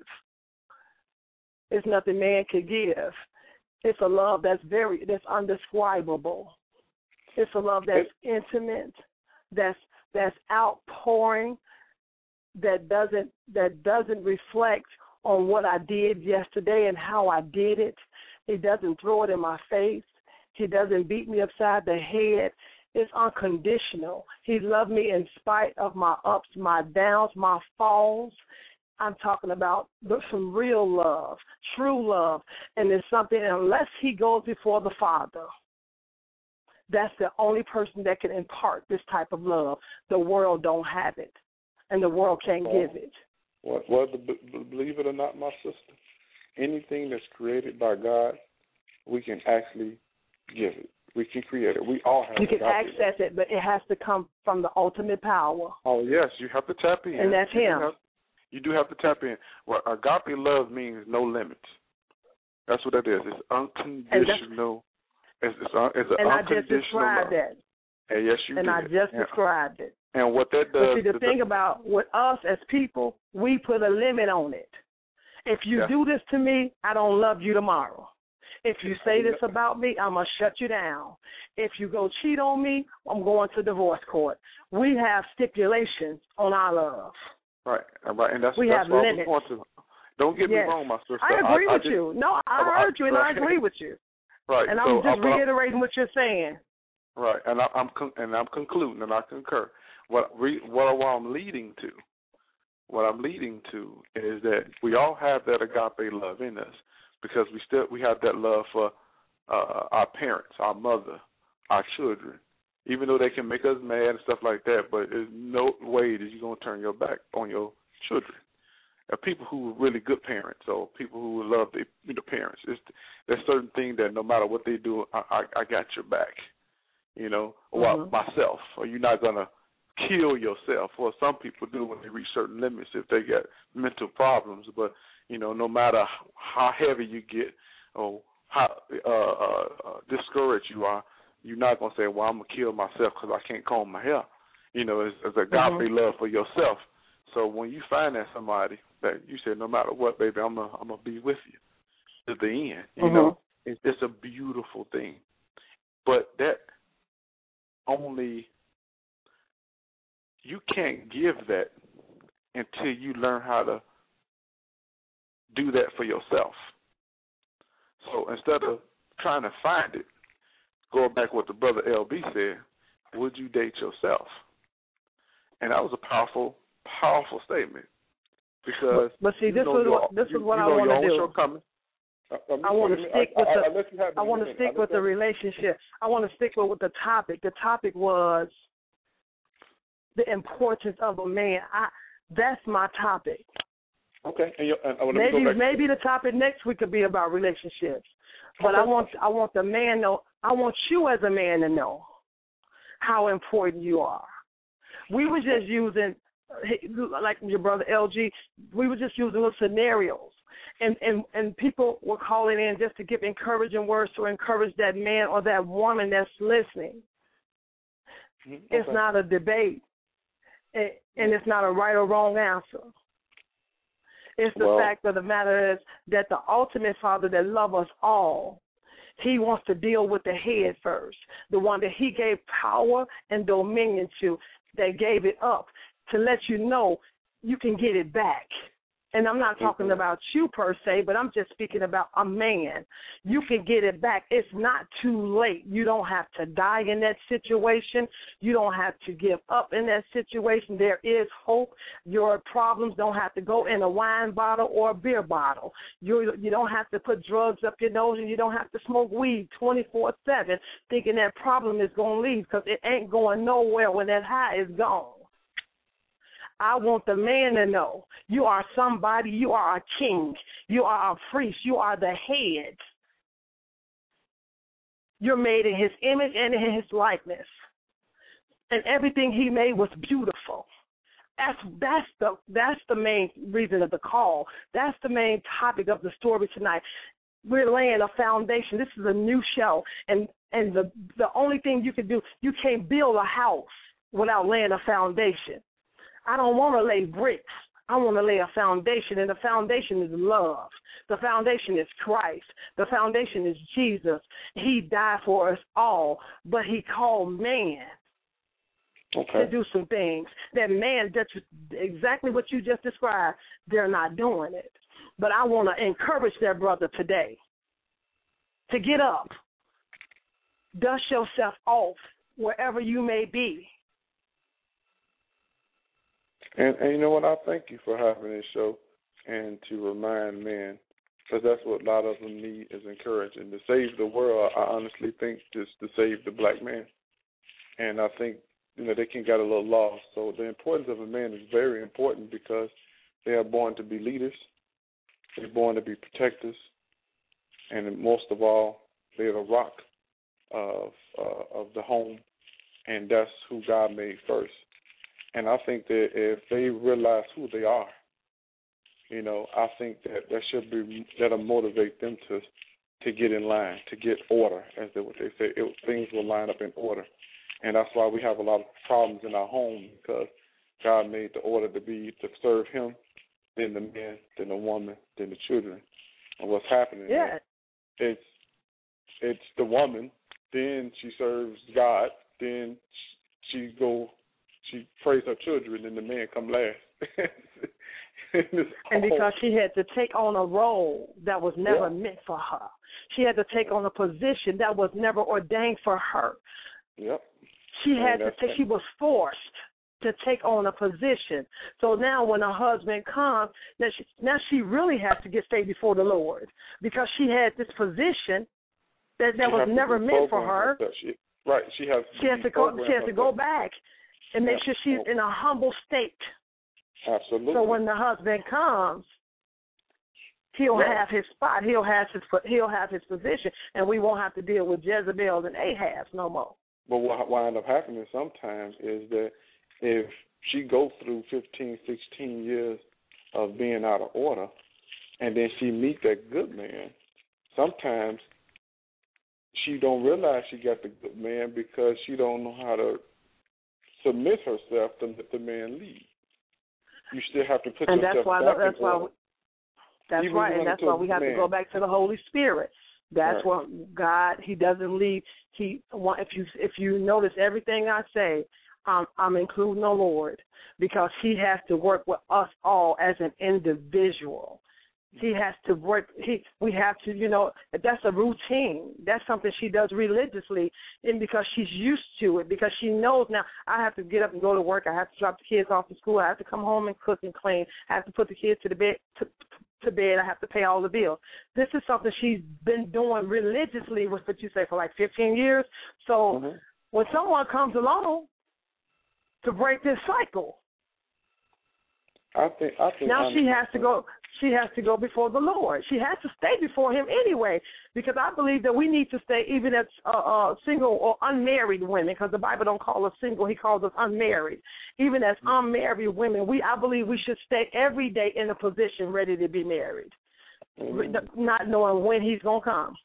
It's nothing man could give. It's a love that's very that's undescribable. It's a love that's it, intimate, that's that's outpouring, that doesn't that doesn't reflect on what I did yesterday and how I did it. He doesn't throw it in my face. He doesn't beat me upside the head. It's unconditional. He loved me in spite of my ups, my downs, my falls. I'm talking about some real love, true love. And it's something, unless he goes before the Father, that's the only person that can impart this type of love. The world don't have it, and the world can't well, give it. Well, well, believe it or not, my sister, anything that's created by God, we can actually give it. We can create it. We all have You can agape access love. it, but it has to come from the ultimate power. Oh, yes, you have to tap in. And that's you him. Do have, you do have to tap in. Well, agape love means no limits. That's what that is. It's unconditional. It's, it's, un, it's an and unconditional I just described love. that. And yes, you and did. I just and, described it. And what that does... But see, the, the thing the, about with us as people, we put a limit on it. If you yeah. do this to me, I don't love you tomorrow. If you say this about me, I'm going to shut you down. If you go cheat on me, I'm going to divorce court. We have stipulations on our love. Right, right, and that's, we that's have what limits. I was going to. Don't get yes. me wrong, my sister. I agree I, with I you. just, No, I I, heard you, and right. I agree with you. Right. And so, I'm just uh, reiterating what you're saying. Right, and I, I'm con- and I'm concluding, and I concur. What re- what, what I'm leading to, what I'm leading to is that we all have that agape love in us, because we still we have that love for uh, our parents, our mother, our children, even though they can make us mad and stuff like that. But there's no way that you're gonna turn your back on your children. Uh, people who are really good parents, or people who love their you know, parents. It's, there's certain things that no matter what they do, I, I, I got your back. You know, or mm-hmm. myself, or you're not gonna kill yourself. Or some people do when they reach certain limits if they get mental problems. But you know, no matter how heavy you get or how uh, uh, discouraged you are, you're not gonna say, "Well, I'm gonna kill myself because I can't comb my hair." You know, it's, it's agape mm-hmm. love for yourself. So when you find that somebody that you say, no matter what, baby, I'm gonna I'm gonna be with you to the end. You mm-hmm. know, it's, it's a beautiful thing. But that only you can't give that until you learn how to do that for yourself. So instead of trying to find it, going back what the brother L B said, would you date yourself? And that was a powerful, powerful statement. Because but, but see, this is what this is what I want to do. I want to stick with the. I want to stick with the relationship. I want to stick with, with the topic. The topic was the importance of a man. I That's my topic. Okay. And, you, and, oh, let maybe me go back. maybe the topic next week could be about relationships. But okay. I want I want the man know I want you as a man to know how important you are. We were just using, like your brother L G, we were just using little scenarios. And, and, and people were calling in just to give encouraging words to encourage that man or that woman that's listening. Mm-hmm. Okay. It's not a debate, and it's not a right or wrong answer. It's the well, fact of the matter is that the ultimate Father that loves us all, he wants to deal with the head first, the one that he gave power and dominion to, that gave it up to let you know you can get it back. And I'm not talking mm-hmm. about you per se, but I'm just speaking about a man. You can get it back. It's not too late. You don't have to die in that situation. You don't have to give up in that situation. There is hope. Your problems don't have to go in a wine bottle or a beer bottle. You you don't have to put drugs up your nose, and you don't have to smoke weed twenty-four seven thinking that problem is going to leave, because it ain't going nowhere when that high is gone. I want the man to know you are somebody, you are a king, you are a priest, you are the head. You're made in his image and in his likeness. And everything he made was beautiful. That's that's the that's the main reason of the call. That's the main topic of the story tonight. We're laying a foundation. This is a new show. And and the the only thing you can do, you can't build a house without laying a foundation. I don't want to lay bricks. I want to lay a foundation, and the foundation is love. The foundation is Christ. The foundation is Jesus. He died for us all, but he called man okay. to do some things. That man, that's exactly what you just described, they're not doing it. But I want to encourage that brother today to get up, dust yourself off wherever you may be. And, and you know what? I thank you for having this show and to remind men, because that's what a lot of them need is encouraging. To save the world, I honestly think just to save the black man. And I think, you know, they can get a little lost. So the importance of a man is very important, because they are born to be leaders. They're born to be protectors. And most of all, they're the rock of, uh, of the home. And that's who God made first. And I think that if they realize who they are, you know, I think that that should be, that'll motivate them to to get in line, to get order, as they, what they say. It, things will line up in order. And that's why we have a lot of problems in our home, because God made the order to be to serve him, then the man, then the woman, then the children. And what's happening yeah. is it's, it's the woman, then she serves God, then she, she go She prays her children, and the man come last. And because she had to take on a role that was never yeah. meant for her. She had to take on a position that was never ordained for her. Yep. She had to take, she was forced to take on a position. So now when her husband comes, now she, now she really has to get straight before the Lord, because she had this position that, that was never meant for her. She, right. She has to, she has to go, she has to go back and make sure she's in a humble state. Absolutely. So when the husband comes, he'll right. have his spot. He'll have his he'll have his position, and we won't have to deal with Jezebel and Ahab no more. But what winds up happening sometimes is that if she goes through fifteen, sixteen years of being out of order, and then she meets that good man, sometimes she don't realize she got the good man because she don't know how to submit herself to let the man lead. You still have to put and yourself that's why, back that's in why order. We, that's Even right, and that's why we have man. to go back to the Holy Spirit. That's right. what God, he doesn't leave. He, if you if you notice everything I say, um, I'm including the Lord, because he has to work with us all as an individual. He has to work. He, we have to, you know, that's a routine. That's something she does religiously, and because she's used to it, because she knows now I have to get up and go to work. I have to drop the kids off to school. I have to come home and cook and clean. I have to put the kids to the bed. To, to bed. I have to pay all the bills. This is something she's been doing religiously, with what you say, for like fifteen years. So mm-hmm. when someone comes along to break this cycle, I think. I think. Now I'm, she has to go. She has to go before the Lord. She has to stay before Him anyway, because I believe that we need to stay even as uh, uh, single or unmarried women, because the Bible don't call us single; He calls us unmarried. Even as unmarried women, we I believe we should stay every day in a position ready to be married, mm-hmm. not knowing when He's gonna come.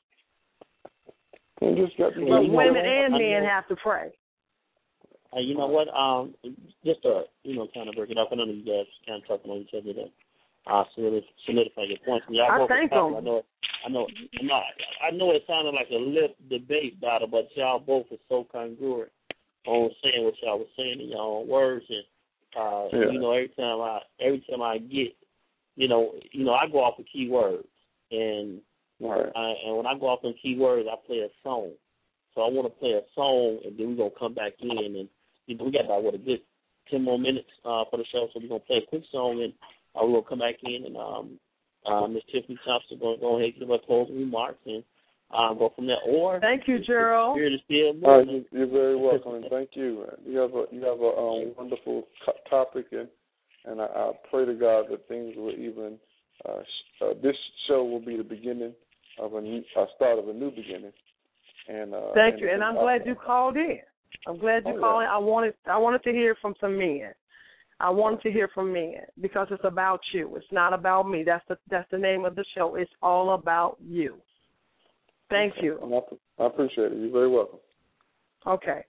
Just got to but women and men have to pray. Uh, you know what? Um, just to you know, kind of break it up. I know you guys kind of talking on each other there. Uh, solidify your points. I thank them. I know, I know, I'm not, I know it sounded like a lip debate battle, but y'all both are so congruent on saying what y'all was saying in your own words, and uh, yeah. you know, every time I, every time I get, you know, you know, I go off of keywords, and right. I, and when I go off on keywords, I play a song. So I want to play a song, and then we're gonna come back in, and you know, we got about what a good ten more minutes uh, for the show, so we're gonna play a quick song and. I will come back in, and um, uh, Miss Tiffany Thompson going to go ahead and give her closing remarks and uh, go from there. Or thank you, Gerald. Spirit is still uh, you, you're very welcome, and thank you. You have a you have a um, wonderful co- topic, and and I, I pray to God that things will even uh, sh- uh, this show will be the beginning of a new, uh, start of a new beginning. And uh, thank and, you, and I'm uh, glad you called in. I'm glad you oh, called yeah. in. I wanted I wanted to hear from some men. I wanted to hear from men because it's about you. It's not about me. That's the that's the name of the show. It's all about you. Thank you. I appreciate it. You're very welcome. Okay.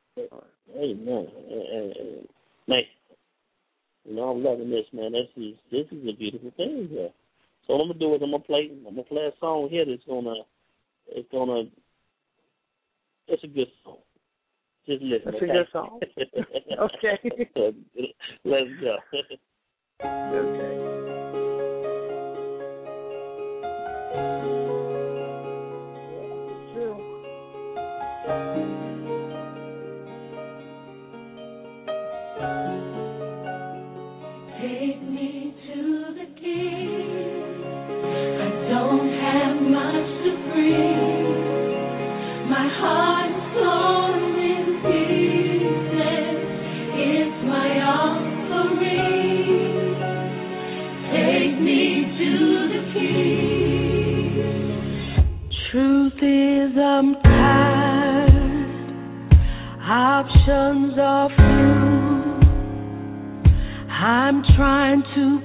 Amen. Man, you know I'm loving this, man. This is this is a beautiful thing here. So what I'm gonna do is I'm gonna play I'm gonna play a song here that's gonna it's gonna it's a good song. Just listen. That's okay? a good song. Okay. Let's go. Okay. Take me to the King. I don't have much to bring. My heart is torn. It's my offering. Take me to the King. Truth is, I'm tired. Options are few. I'm trying to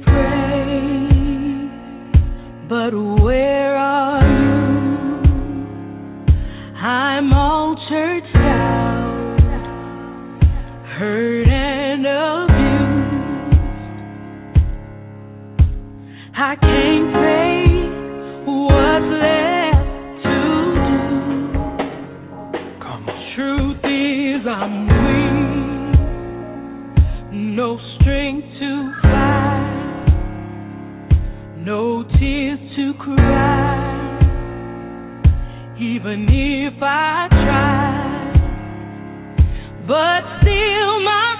pray, but where are you? I'm all churched out, hurt and abused. I can't say what's left to do. Come on. Truth is, I'm weak, no strength to fight, no tears to cry. Even if I try, but still my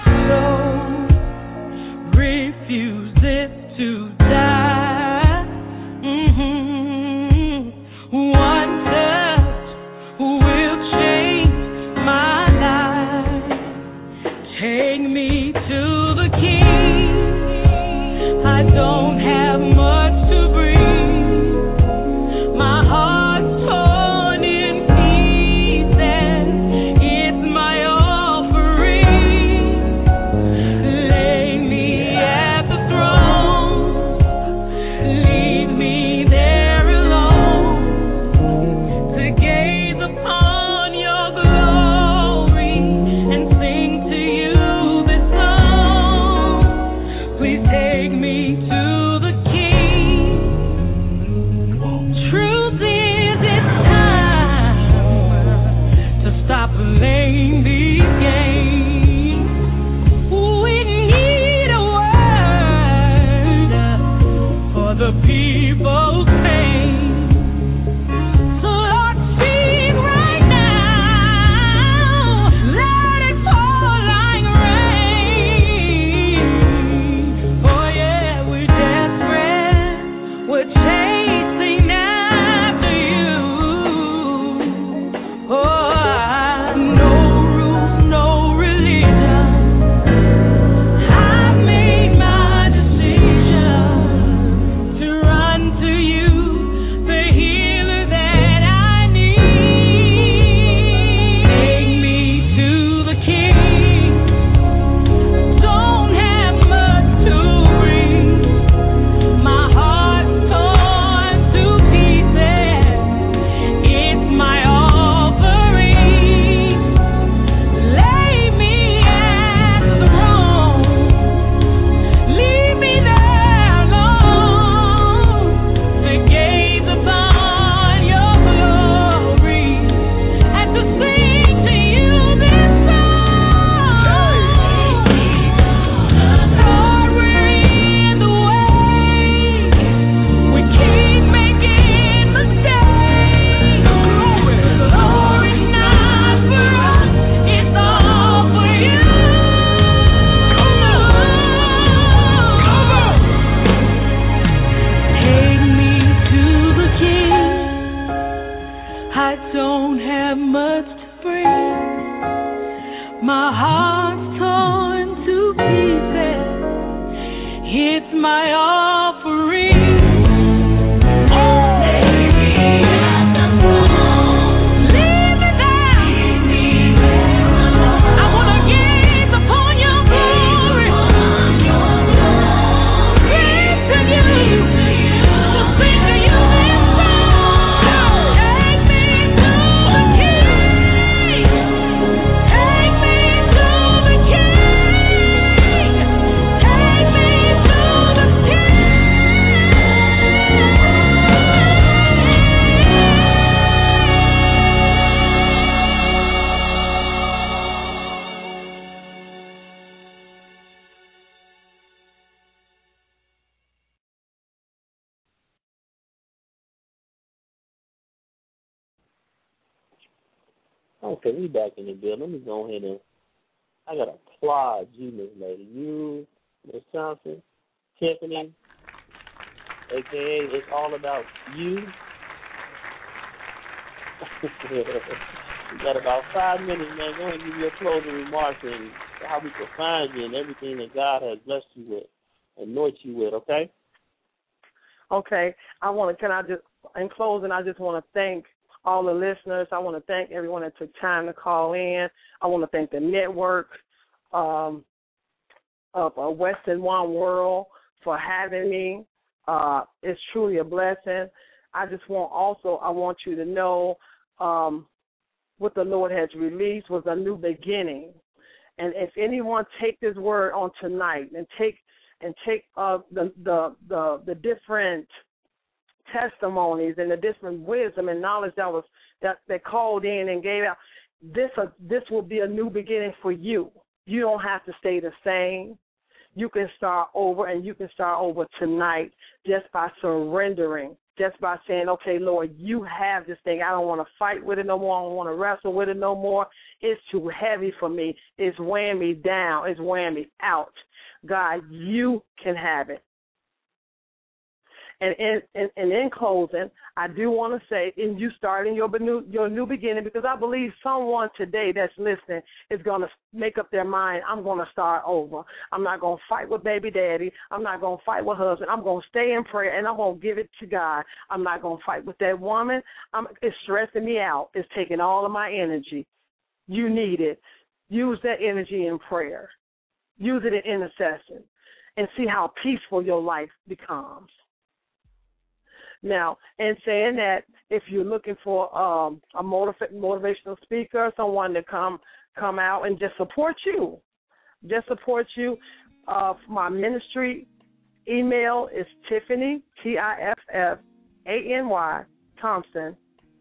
soul refuses to die. Mm-hmm. One touch will change my life. Take me to the King. I don't have much to bring. My heart's torn in pieces. It's my offering. Lay me at the throne. Leave me there alone to gaze upon your glory and sing to you this song. Please take me to the My heart's torn to pieces. It's my offering. Okay, we back in the building. Let me go ahead and I gotta applaud you, Miss Lady. You, Miss Thompson, Tiffany, A K A It's All About You. We got about five minutes, man. Go ahead and give your closing remarks and how we can find you and everything that God has blessed you with, anoint you with, okay? Okay. I want to, can I just, in closing, I just want to thank all the listeners. I want to thank everyone that took time to call in. I want to thank the network um, of uh, Western One World for having me. Uh, it's truly a blessing. I just want also, I want you to know um, what the Lord has released was a new beginning. And if anyone take this word on tonight and take and take uh, the, the the the different testimonies and the different wisdom and knowledge that was that they called in and gave out, this uh, this will be a new beginning for you. You don't have to stay the same. You can start over, and you can start over tonight just by surrendering, just by saying, okay, Lord, you have this thing. I don't want to fight with it no more. I don't want to wrestle with it no more. It's too heavy for me. It's weighing me down. It's weighing me out. God, you can have it. And in, in, and in closing, I do want to say, in you starting your new, your new beginning, because I believe someone today that's listening is going to make up their mind, I'm going to start over. I'm not going to fight with baby daddy. I'm not going to fight with husband. I'm going to stay in prayer, and I'm going to give it to God. I'm not going to fight with that woman. I'm, it's stressing me out. It's taking all of my energy. You need it. Use that energy in prayer. Use it in intercession, and see how peaceful your life becomes. Now, in saying that, if you're looking for um, a motiv- motivational speaker, someone to come come out and just support you, just support you, uh, my ministry email is Tiffany, T I F F A N Y, Thompson.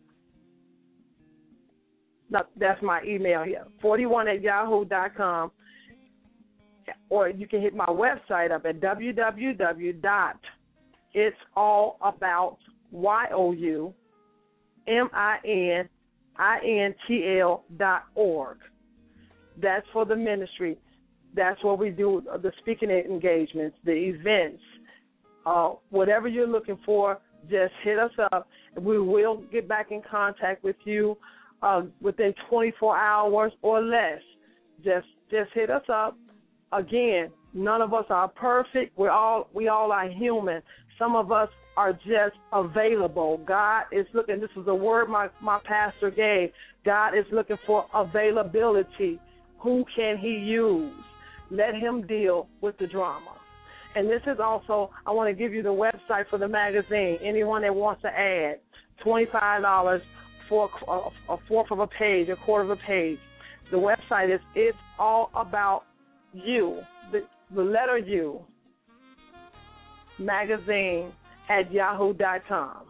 No, that's my email here, forty-one at yahoo dot com. Or you can hit my website up at w w w dot It's all about Y O U M I N I N T L dot org. That's for the ministry. That's where we do the speaking engagements, the events. Uh, whatever you're looking for, just hit us up. We will get back in contact with you uh, within twenty-four hours or less. Just just hit us up. Again, none of us are perfect. We're all we all are human. Some of us are just available. God is looking. This is a word my, my pastor gave. God is looking for availability. Who can he use? Let him deal with the drama. And this is also, I want to give you the website for the magazine. Anyone that wants to add, twenty-five dollars for a, a fourth of a page, a quarter of a page. The website is It's All About You, the, the letter U, magazine at yahoo dot com.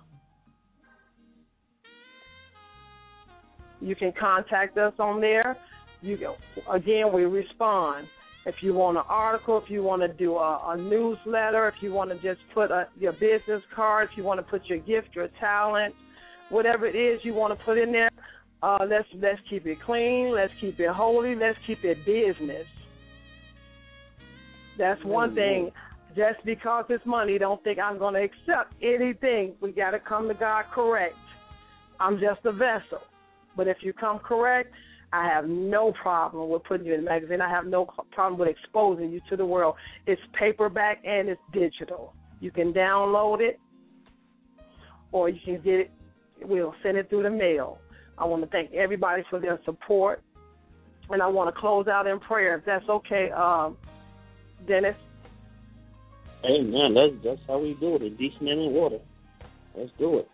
You can contact us on there. You again, we respond. If you want an article, if you want to do a, a newsletter, if you want to just put a, your business card, if you want to put your gift, your talent, whatever it is you want to put in there, uh, let's let's keep it clean. Let's keep it holy. Let's keep it business. That's one thing. Just because it's money, don't think I'm going to accept anything. We got to come to God correct. I'm just a vessel. But if you come correct, I have no problem with putting you in the magazine. I have no problem with exposing you to the world. It's paperback and it's digital. You can download it or you can get it. We'll send it through the mail. I want to thank everybody for their support. And I want to close out in prayer, if that's okay, um, Dennis. Amen. That's, that's how we do it, in decent and in order. Let's do it.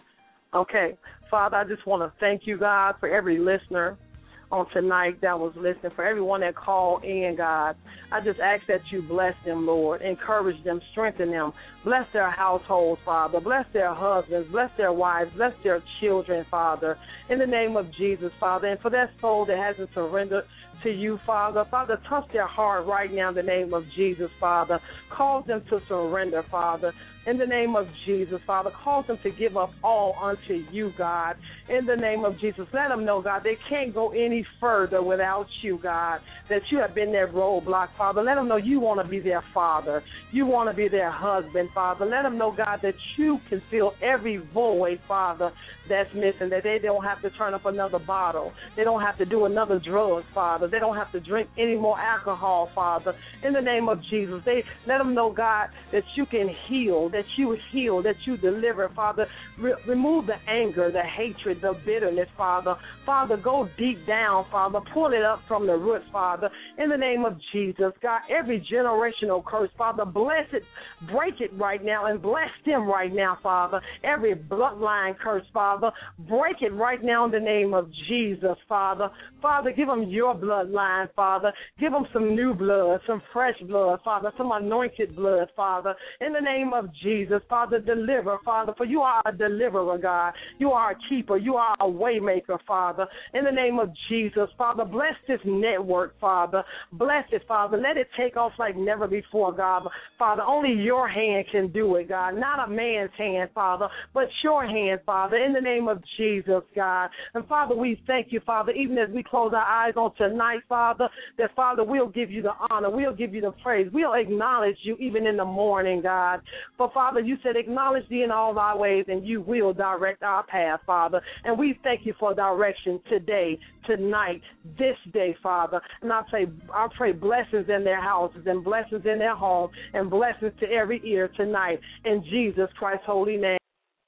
Okay. Father, I just want to thank you, God, for every listener on tonight that was listening, for everyone that called in, God. I just ask that you bless them, Lord, encourage them, strengthen them, bless their households, Father, bless their husbands, bless their wives, bless their children, Father, in the name of Jesus, Father. And for that soul that hasn't surrendered to you, Father, Father, touch their heart right now in the name of Jesus, Father. Cause them to surrender, Father, in the name of Jesus, Father. Cause them to give up all unto you, God, in the name of Jesus. Let them know, God, they can't go any further without you, God, that you have been their roadblock, Father. Let them know you want to be their father. You want to be their husband, Father. Let them know, God, that you can fill every void, Father, that's missing, that they don't have to turn up another bottle. They don't have to do another drug, Father. They don't have to drink any more alcohol, Father. In the name of Jesus, they let them know, God, that you can heal, that you heal, that you deliver, Father. Re- remove the anger, the hatred, the bitterness, Father. Father, go deep down, Father. Pull it up from the roots, Father. In the name of Jesus, God, every generational curse, Father, bless it, break it right now, and bless them right now, Father. Every bloodline curse, Father, break it right now in the name of Jesus, Father. Father, give them your bloodline, Father. Give them some new blood, some fresh blood, Father, some anointed blood, Father. In the name of Jesus, Father, deliver, Father, for you are a deliverer, God. You are a keeper. You are a way maker, Father. In the name of Jesus, Father, bless this network, Father. Bless it, Father. Let it take off like never before, God. Father, only your hand can do it, God. Not a man's hand, Father, but your hand, Father, in the name of Jesus, God. And, Father, we thank you, Father, even as we close our eyes on tonight, Father, that, Father, we'll give you the honor. We'll give you the praise. We'll acknowledge you even in the morning, God. For, Father, you said acknowledge thee in all thy ways, and you will direct our path, Father. And we thank you for direction today, tonight, this day, Father. And I pray, I pray blessings in their houses and blessings in their home and blessings to every ear tonight. In Jesus Christ's holy name.